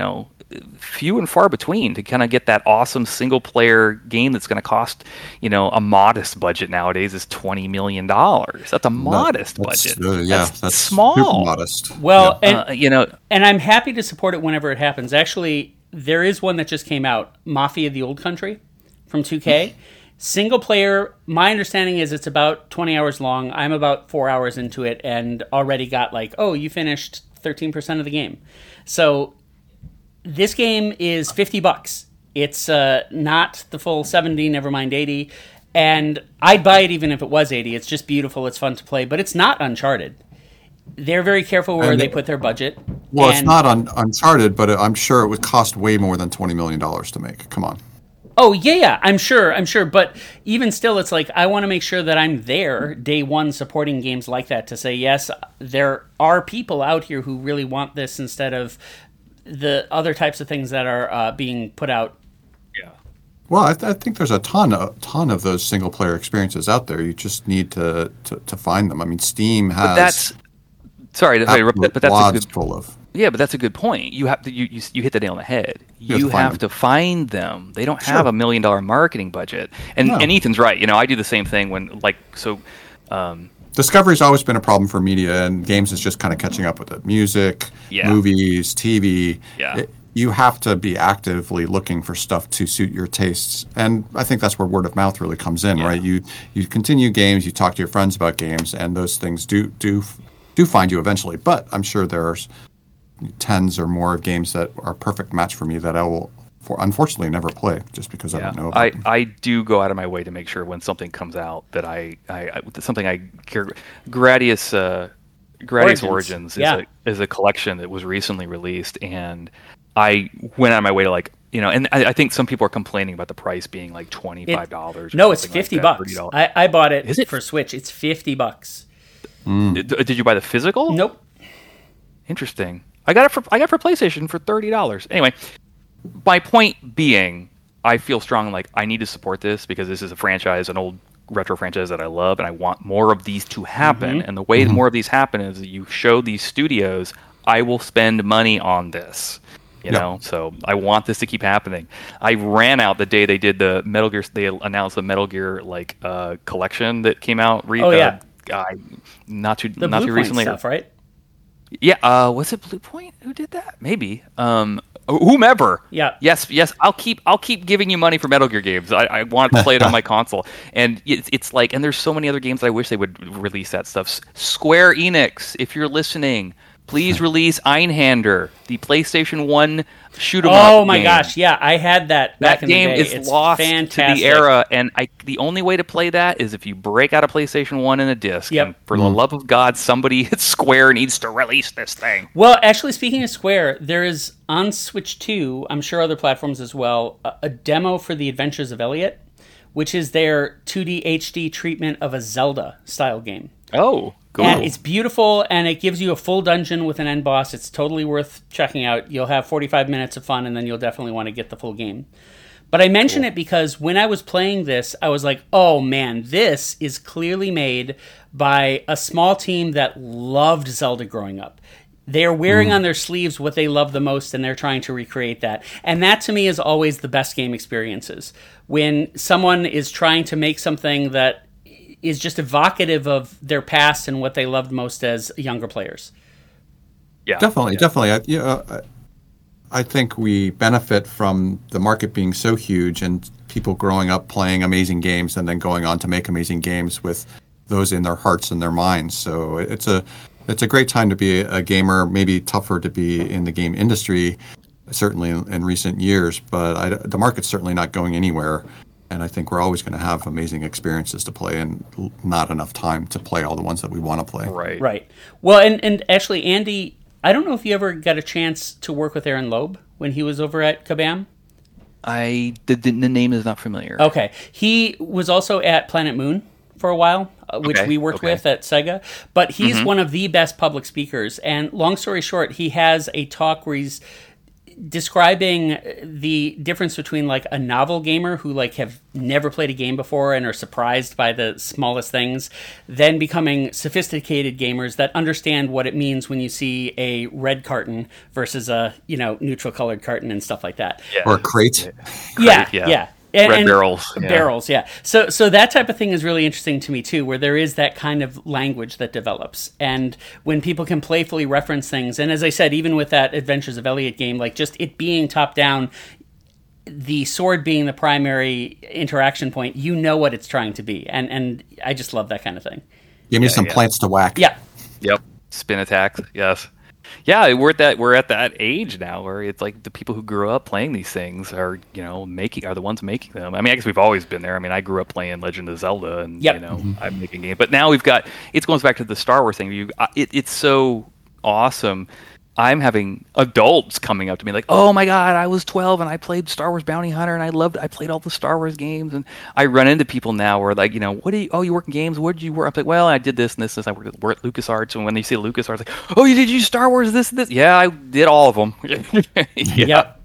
few and far between to kind of get that awesome single-player game that's going to cost, a modest budget nowadays is $20 million. That's a modest budget. That's small. Super modest. Well, and I'm happy to support it whenever it happens. Actually, there is one that just came out, Mafia: The Old Country from 2K. Single player, my understanding is it's about 20 hours long. I'm about 4 hours into it and already got like, oh, you finished 13% of the game. So this game is $50. It's not the full 70, never mind 80. And I'd buy it even if it was 80. It's just beautiful. It's fun to play, but it's not Uncharted. They're very careful where they put their budget. Well, it's not Uncharted, but I'm sure it would cost way more than $20 million to make. Come on. Oh, yeah, I'm sure. But even still, it's like, I want to make sure that I'm there day one supporting games like that to say, yes, there are people out here who really want this instead of the other types of things that are being put out. Yeah. Well, I think there's a ton of those single-player experiences out there. You just need to find them. I mean, Steam has... But that's... Sorry to interrupt, but that's a good... full of... Yeah, but that's a good point. You have to you hit the nail on the head. You have to find them. They don't have $1 million marketing budget. And Ethan's right. I do the same thing when Discovery's always been a problem for media, and games is just kind of catching up with it. Music, movies, TV. Yeah. You have to be actively looking for stuff to suit your tastes, and I think that's where word of mouth really comes in, right? You continue games, you talk to your friends about games, and those things do find you eventually. But I'm sure there's tens or more of games that are a perfect match for me that I will, unfortunately, never play just because I don't know about them. I do go out of my way to make sure when something comes out that I something I care. Gradius Origins is a collection that was recently released, and I went out of my way to and I think some people are complaining about the price being like $25. No, it's $50. I bought it for Switch. It's $50. Did you buy the physical? Nope. Interesting. I got it for PlayStation for $30. Anyway, my point being, I feel strong I need to support this because this is a franchise, an old retro franchise that I love, and I want more of these to happen. Mm-hmm. And the way more of these happen is that you show these studios, I will spend money on this. You know, so I want this to keep happening. I ran out the day they did the Metal Gear. They announced the Metal Gear collection that came out. Not too recently. Stuff, right? Yeah, was it Blue Point who did that? Maybe. Whomever. Yeah. Yes. I'll keep giving you money for Metal Gear games. I want to play it on my console, and it's like, and there's so many other games that I wish they would release that stuff. Square Enix, if you're listening, please release Einhander, the PlayStation 1 shoot 'em up Oh my gosh, yeah, I had that back in the day. That game is lost to the era, and the only way to play that is if you break out a PlayStation 1 and a disc. Yep. And for the love of God, somebody at Square needs to release this thing. Well, actually, speaking of Square, there is on Switch 2, I'm sure other platforms as well, a demo for The Adventures of Elliot, which is their 2D HD treatment of a Zelda-style game. Oh, cool. And it's beautiful, and it gives you a full dungeon with an end boss. It's totally worth checking out. You'll have 45 minutes of fun, and then you'll definitely want to get the full game. But I mention it because when I was playing this, I was like, oh man, this is clearly made by a small team that loved Zelda growing up. They are wearing on their sleeves what they love the most, and they're trying to recreate that. And that, to me, is always the best game experiences. When someone is trying to make something that is just evocative of their past and what they loved most as younger players. Yeah, definitely. I think we benefit from the market being so huge and people growing up playing amazing games and then going on to make amazing games with those in their hearts and their minds. So it's a great time to be a gamer. Maybe tougher to be in the game industry, certainly in recent years, but the market's certainly not going anywhere. And I think we're always going to have amazing experiences to play and not enough time to play all the ones that we want to play. Right. Well, and actually, Andy, I don't know if you ever got a chance to work with Aaron Loeb when he was over at Kabam. The name is not familiar. Okay. He was also at Planet Moon for a while, which we worked with at Sega. But he's one of the best public speakers. And long story short, he has a talk where he's describing the difference between like a novel gamer who like have never played a game before and are surprised by the smallest things, then becoming sophisticated gamers that understand what it means when you see a red carton versus a neutral colored carton and stuff like that. Or a crate. Yeah. And barrels. Barrels, yeah. So that type of thing is really interesting to me, too, where there is that kind of language that develops. And when people can playfully reference things, and as I said, even with that Adventures of Elliot game, like just it being top-down, the sword being the primary interaction point, you know what it's trying to be. And I just love that kind of thing. Give me some plants to whack. Yeah. Yep. Spin attacks, yes. Yeah, we're at that age now where it's like the people who grew up playing these things are the ones making them. I mean, I guess we've always been there. I mean, I grew up playing Legend of Zelda, and I'm making games. But now it goes back to the Star Wars thing. It's so awesome. I'm having adults coming up to me like, "Oh my God, I was 12 and I played Star Wars Bounty Hunter and I played all the Star Wars games." And I run into people now where like, you work in games? What did you work? I'm like, well, I did this and this. I worked at LucasArts, and when they see LucasArts, like, oh, you did you Star Wars this and this? Yeah, I did all of them. Yep.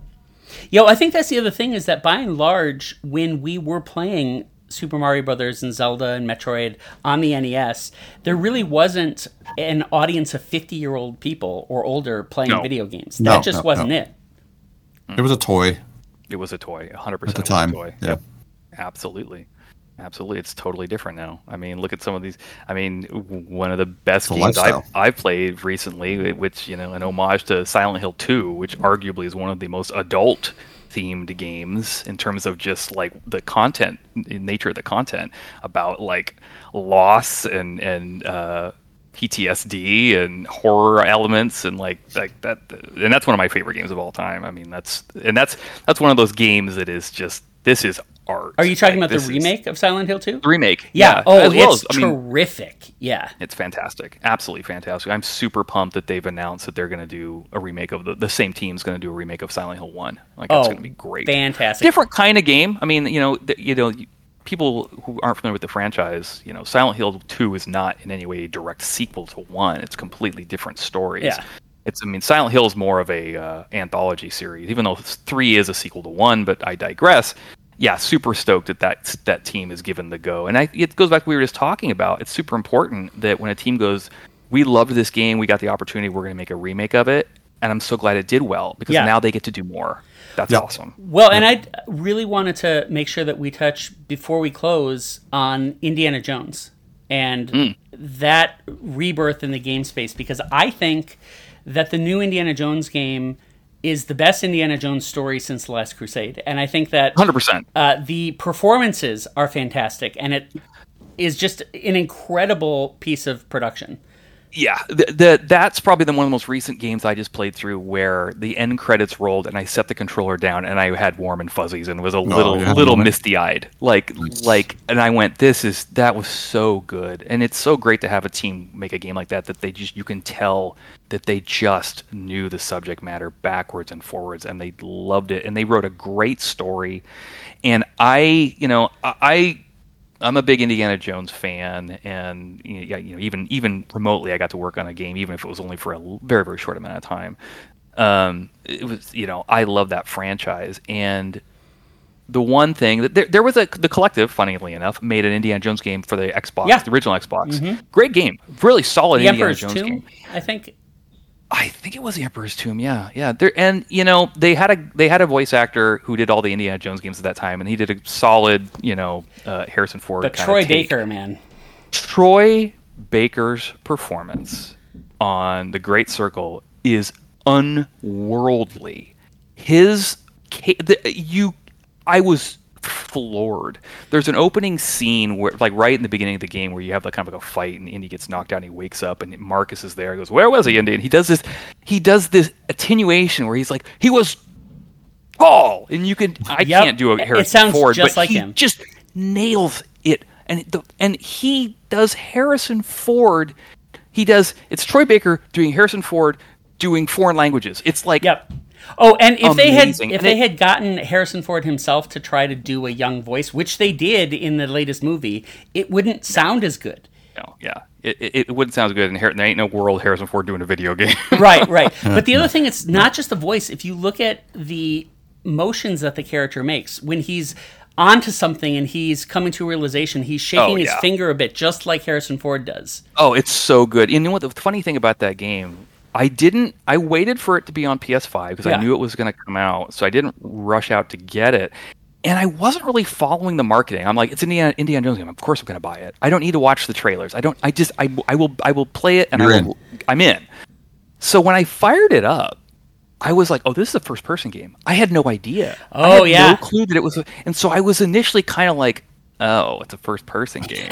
I think that's the other thing is that by and large, when we were playing Super Mario Brothers and Zelda and Metroid on the NES, there really wasn't an audience of 50-year-old people or older playing video games. That just wasn't it. It was a toy. It was a toy, 100% at the time. A toy. Yeah. Absolutely. It's totally different now. I mean, look at some of these. I mean, one of the best games I've played recently, which, an homage to Silent Hill 2, which arguably is one of the most adult themed games in terms of just like the content, nature of the content, about like loss and PTSD and horror elements and like that, and that's one of my favorite games of all time. I mean, that's one of those games that is just, this is art. Are you talking about the remake of Silent Hill 2? The remake, yeah. Oh, it's terrific. Yeah, it's fantastic, absolutely fantastic. I'm super pumped that they've announced that they're going to do a remake of the same team's going to do a remake of Silent Hill 1. Like, that's going to be great. Fantastic. Different kind of game. I mean, people who aren't familiar with the franchise, Silent Hill 2 is not in any way a direct sequel to 1. It's completely different stories. Yeah. Silent Hill is more of a anthology series, even though 3 is a sequel to 1, but I digress. Yeah, super stoked that team is given the go. And it goes back to what we were just talking about. It's super important that when a team goes, we loved this game, we got the opportunity, we're going to make a remake of it, and I'm so glad it did well, because now they get to do more. That's awesome. Well, and I really wanted to make sure that we touch, before we close, on Indiana Jones and that rebirth in the game space, because I think that the new Indiana Jones game is the best Indiana Jones story since The Last Crusade. And I think that 100%. The performances are fantastic, and it is just an incredible piece of production. Yeah, that's probably one of the most recent games I just played through where the end credits rolled and I set the controller down and I had warm and fuzzies and was a little misty-eyed. Like, and I went, that was so good. And it's so great to have a team make a game like that you can tell that they just knew the subject matter backwards and forwards, and they loved it, and they wrote a great story. And I'm a big Indiana Jones fan, and even remotely, I got to work on a game, even if it was only for a very, very short amount of time. It was, I love that franchise, and the one thing that there was the Collective, funnily enough, made an Indiana Jones game for the Xbox, the original Xbox. Mm-hmm. Great game, really solid Indiana Jones game. I think it was The Emperor's Tomb. Yeah. They had a voice actor who did all the Indiana Jones games at that time, and he did a solid, Harrison Ford. But Troy Baker, man. Troy Baker's performance on The Great Circle is unworldly. I was floored. There's an opening scene where, like, right in the beginning of the game, where you have kind of like a fight, and Indy gets knocked out, and he wakes up, and Marcus is there. He goes, "Where was he, Indy?" And he does this attenuation where he's like, "He was tall," and I can't do a Harrison Ford, just but like him. Just nails it, and he does Harrison Ford. It's Troy Baker doing Harrison Ford doing foreign languages. It's like Oh, and if amazing. they had gotten Harrison Ford himself to try to do a young voice, which they did in the latest movie, it wouldn't sound as good. No, yeah, it wouldn't sound as good. And there ain't no world Harrison Ford doing a video game. Right. But the other thing, it's not just the voice. If you look at the motions that the character makes when he's onto something and he's coming to a realization, he's shaking his finger a bit, just like Harrison Ford does. Oh, it's so good. You know what? The funny thing about that game, I waited for it to be on PS5 because I knew it was going to come out, so I didn't rush out to get it. And I wasn't really following the marketing. I'm like, it's Indiana Jones game. Of course I'm going to buy it. I don't need to watch the trailers. I will play it, and I'm in. So when I fired it up, I was like, oh, this is a first person game. I had no idea. Oh, I had no clue that it was. And so I was initially kind of like, oh, it's a first person game.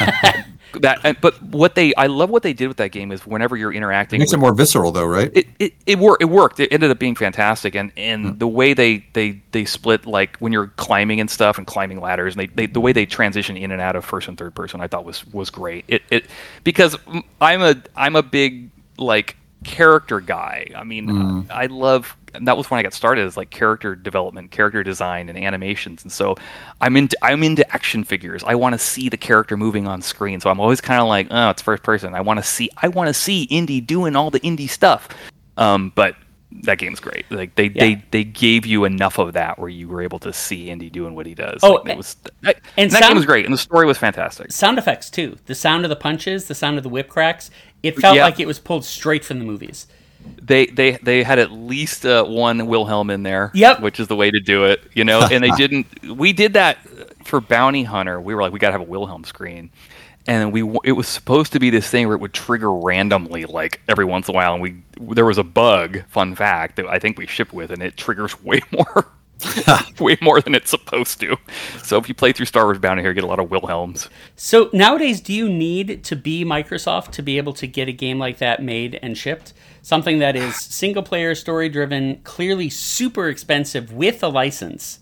I love what they did with that game is whenever you're interacting, it makes it more visceral though, right? It worked. It ended up being fantastic, and the way they split, like when you're climbing and stuff and climbing ladders, and the way they transition in and out of first and third person, I thought was great. Because I'm a big like character guy. I mean, I love. And that was when I got started as like character development, character design, and animations. And so I'm into action figures. I want to see the character moving on screen. So I'm always kind of like, oh, it's first person. I want to see Indy doing all the Indy stuff. But that game's great. Like they gave you enough of that where you were able to see Indy doing what he does. Oh, that game was great, and the story was fantastic. Sound effects too. The sound of the punches, the sound of the whip cracks. It felt like it was pulled straight from the movies. They had at least one Wilhelm in there, which is the way to do it, you know. And we did that for Bounty Hunter. We were like, we gotta have a Wilhelm screen, and it was supposed to be this thing where it would trigger randomly, like every once in a while. And there was a bug, fun fact, that I think we shipped with, and it triggers way more than it's supposed to. So if you play through Star Wars Bounty Hunter, you get a lot of Wilhelms. So nowadays, do you need to be Microsoft to be able to get a game like that made and shipped? Something that is single-player, story-driven, clearly super expensive with a license.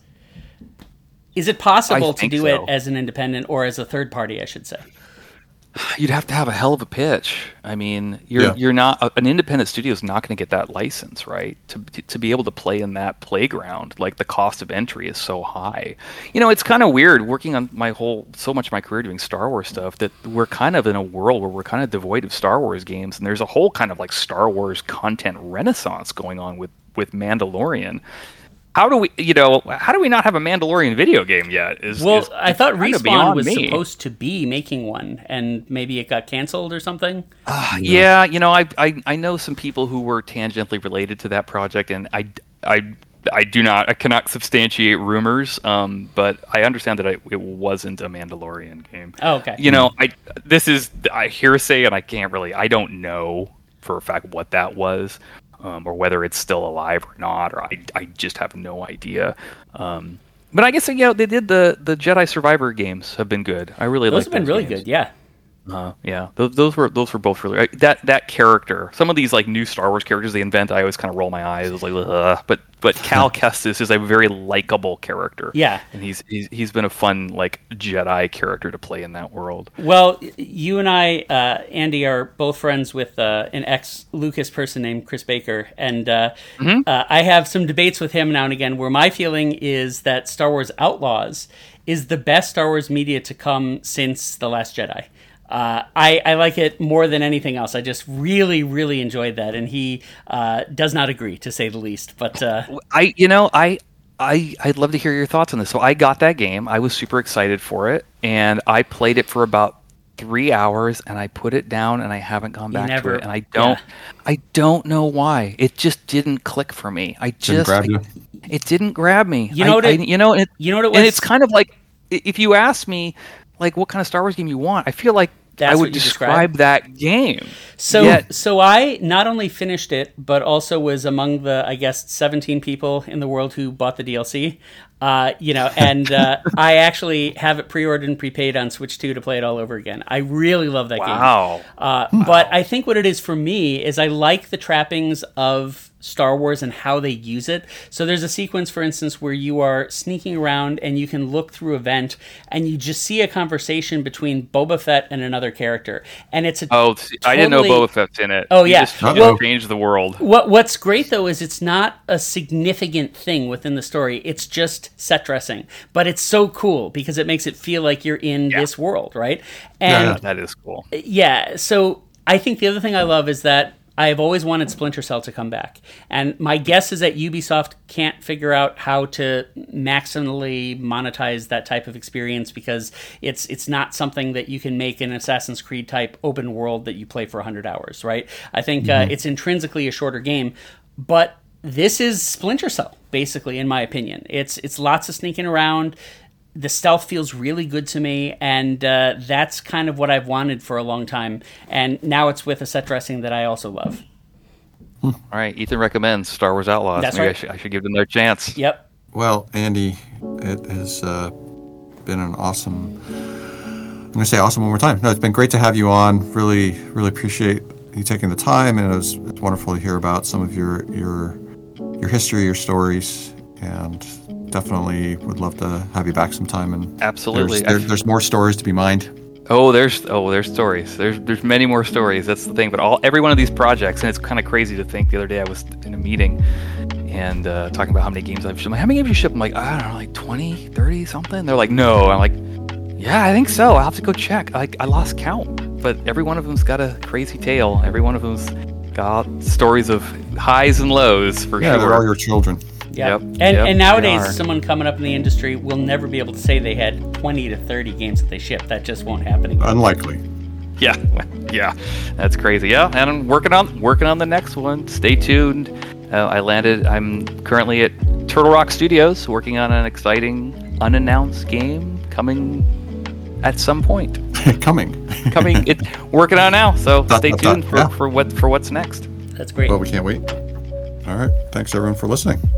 Is it possible to do it as an independent or as a third party, I should say? You'd have to have a hell of a pitch. I mean, you're not an independent studio is not going to get that license, right? To be able to play in that playground, like the cost of entry is so high. You know, it's kind of weird working on so much of my career doing Star Wars stuff that we're kind of in a world where we're kind of devoid of Star Wars games, and there's a whole kind of like Star Wars content renaissance going on with Mandalorian. How do we not have a Mandalorian video game yet? I thought Respawn was supposed to be making one, and maybe it got canceled or something. Yeah, you know, I know some people who were tangentially related to that project, and I cannot substantiate rumors, but I understand that it wasn't a Mandalorian game. Oh, okay. You know, this is hearsay, and I don't know for a fact what that was. Or whether it's still alive or not, or I just have no idea. But I guess they did the Jedi Survivor games have been good. I really like those. Have been really good, yeah. Yeah, those were both really that character. Some of these like new Star Wars characters they invent, I always kind of roll my eyes. I was like, ugh. But Cal Kestis is a very likable character. Yeah, and he's been a fun like Jedi character to play in that world. Well, you and I, Andy, are both friends with an ex-Lucas person named Chris Baker, and I have some debates with him now and again where my feeling is that Star Wars Outlaws is the best Star Wars media to come since The Last Jedi. I like it more than anything else. I just really, really enjoyed that, and he does not agree, to say the least. But I'd love to hear your thoughts on this. So I got that game. I was super excited for it, and I played it for about 3 hours, and I put it down, and I haven't gone back to it. And I don't know why. It just didn't click for me. It didn't grab me. You know what it was? And it's kind of like if you ask me, like, what kind of Star Wars game you want, I feel like I would describe that game. So I not only finished it, but also was among the, I guess, 17 people in the world who bought the DLC. And I actually have it pre-ordered and prepaid on Switch 2 to play it all over again. I really love that game. But I think what it is for me is I like the trappings of Star Wars and how they use it. So there's a sequence, for instance, where you are sneaking around and you can look through a vent and you just see a conversation between Boba Fett and another character. And it's I didn't know Boba Fett's in it. Oh, yeah. Just changed the world. What's great, though, is it's not a significant thing within the story. It's just set dressing. But it's so cool because it makes it feel like you're in this world, right? And that is cool. Yeah. So I think the other thing I love is that I have always wanted Splinter Cell to come back. And my guess is that Ubisoft can't figure out how to maximally monetize that type of experience because it's not something that you can make an Assassin's Creed type open world that you play for 100 hours, right? I think it's intrinsically a shorter game, but this is Splinter Cell, basically, in my opinion. It's lots of sneaking around. The stealth feels really good to me, and that's kind of what I've wanted for a long time. And now it's with a set dressing that I also love. All right, Ethan recommends Star Wars Outlaws. That's Maybe right. I should give them their chance. Yep. Well, Andy, it has been an awesome... I'm going to say awesome one more time. No, it's been great to have you on. Really, really appreciate you taking the time, and it's wonderful to hear about some of your history, your stories, and definitely would love to have you back sometime. And absolutely, there's more stories to be mined. There's stories. There's many more stories. That's the thing. But every one of these projects, and it's kind of crazy to think. The other day I was in a meeting and talking about how many games I've shipped. I'm like, how many games you shipped? I'm like, I don't know, like 20, 30, something. They're like, no. I'm like, yeah, I think so. I'll have to go check. I lost count. But every one of them's got a crazy tale. Every one of them's got stories of highs and lows for sure. Yeah, they're all your children. Yep. And nowadays, someone coming up in the industry will never be able to say they had 20 to 30 games that they shipped. That just won't happen again. Unlikely. Yeah, that's crazy. Yeah, and I'm working on the next one. Stay tuned. I'm currently at Turtle Rock Studios working on an exciting unannounced game coming at some point. Working on now. So stay tuned for what's next. That's great. Well, we can't wait. All right. Thanks everyone for listening.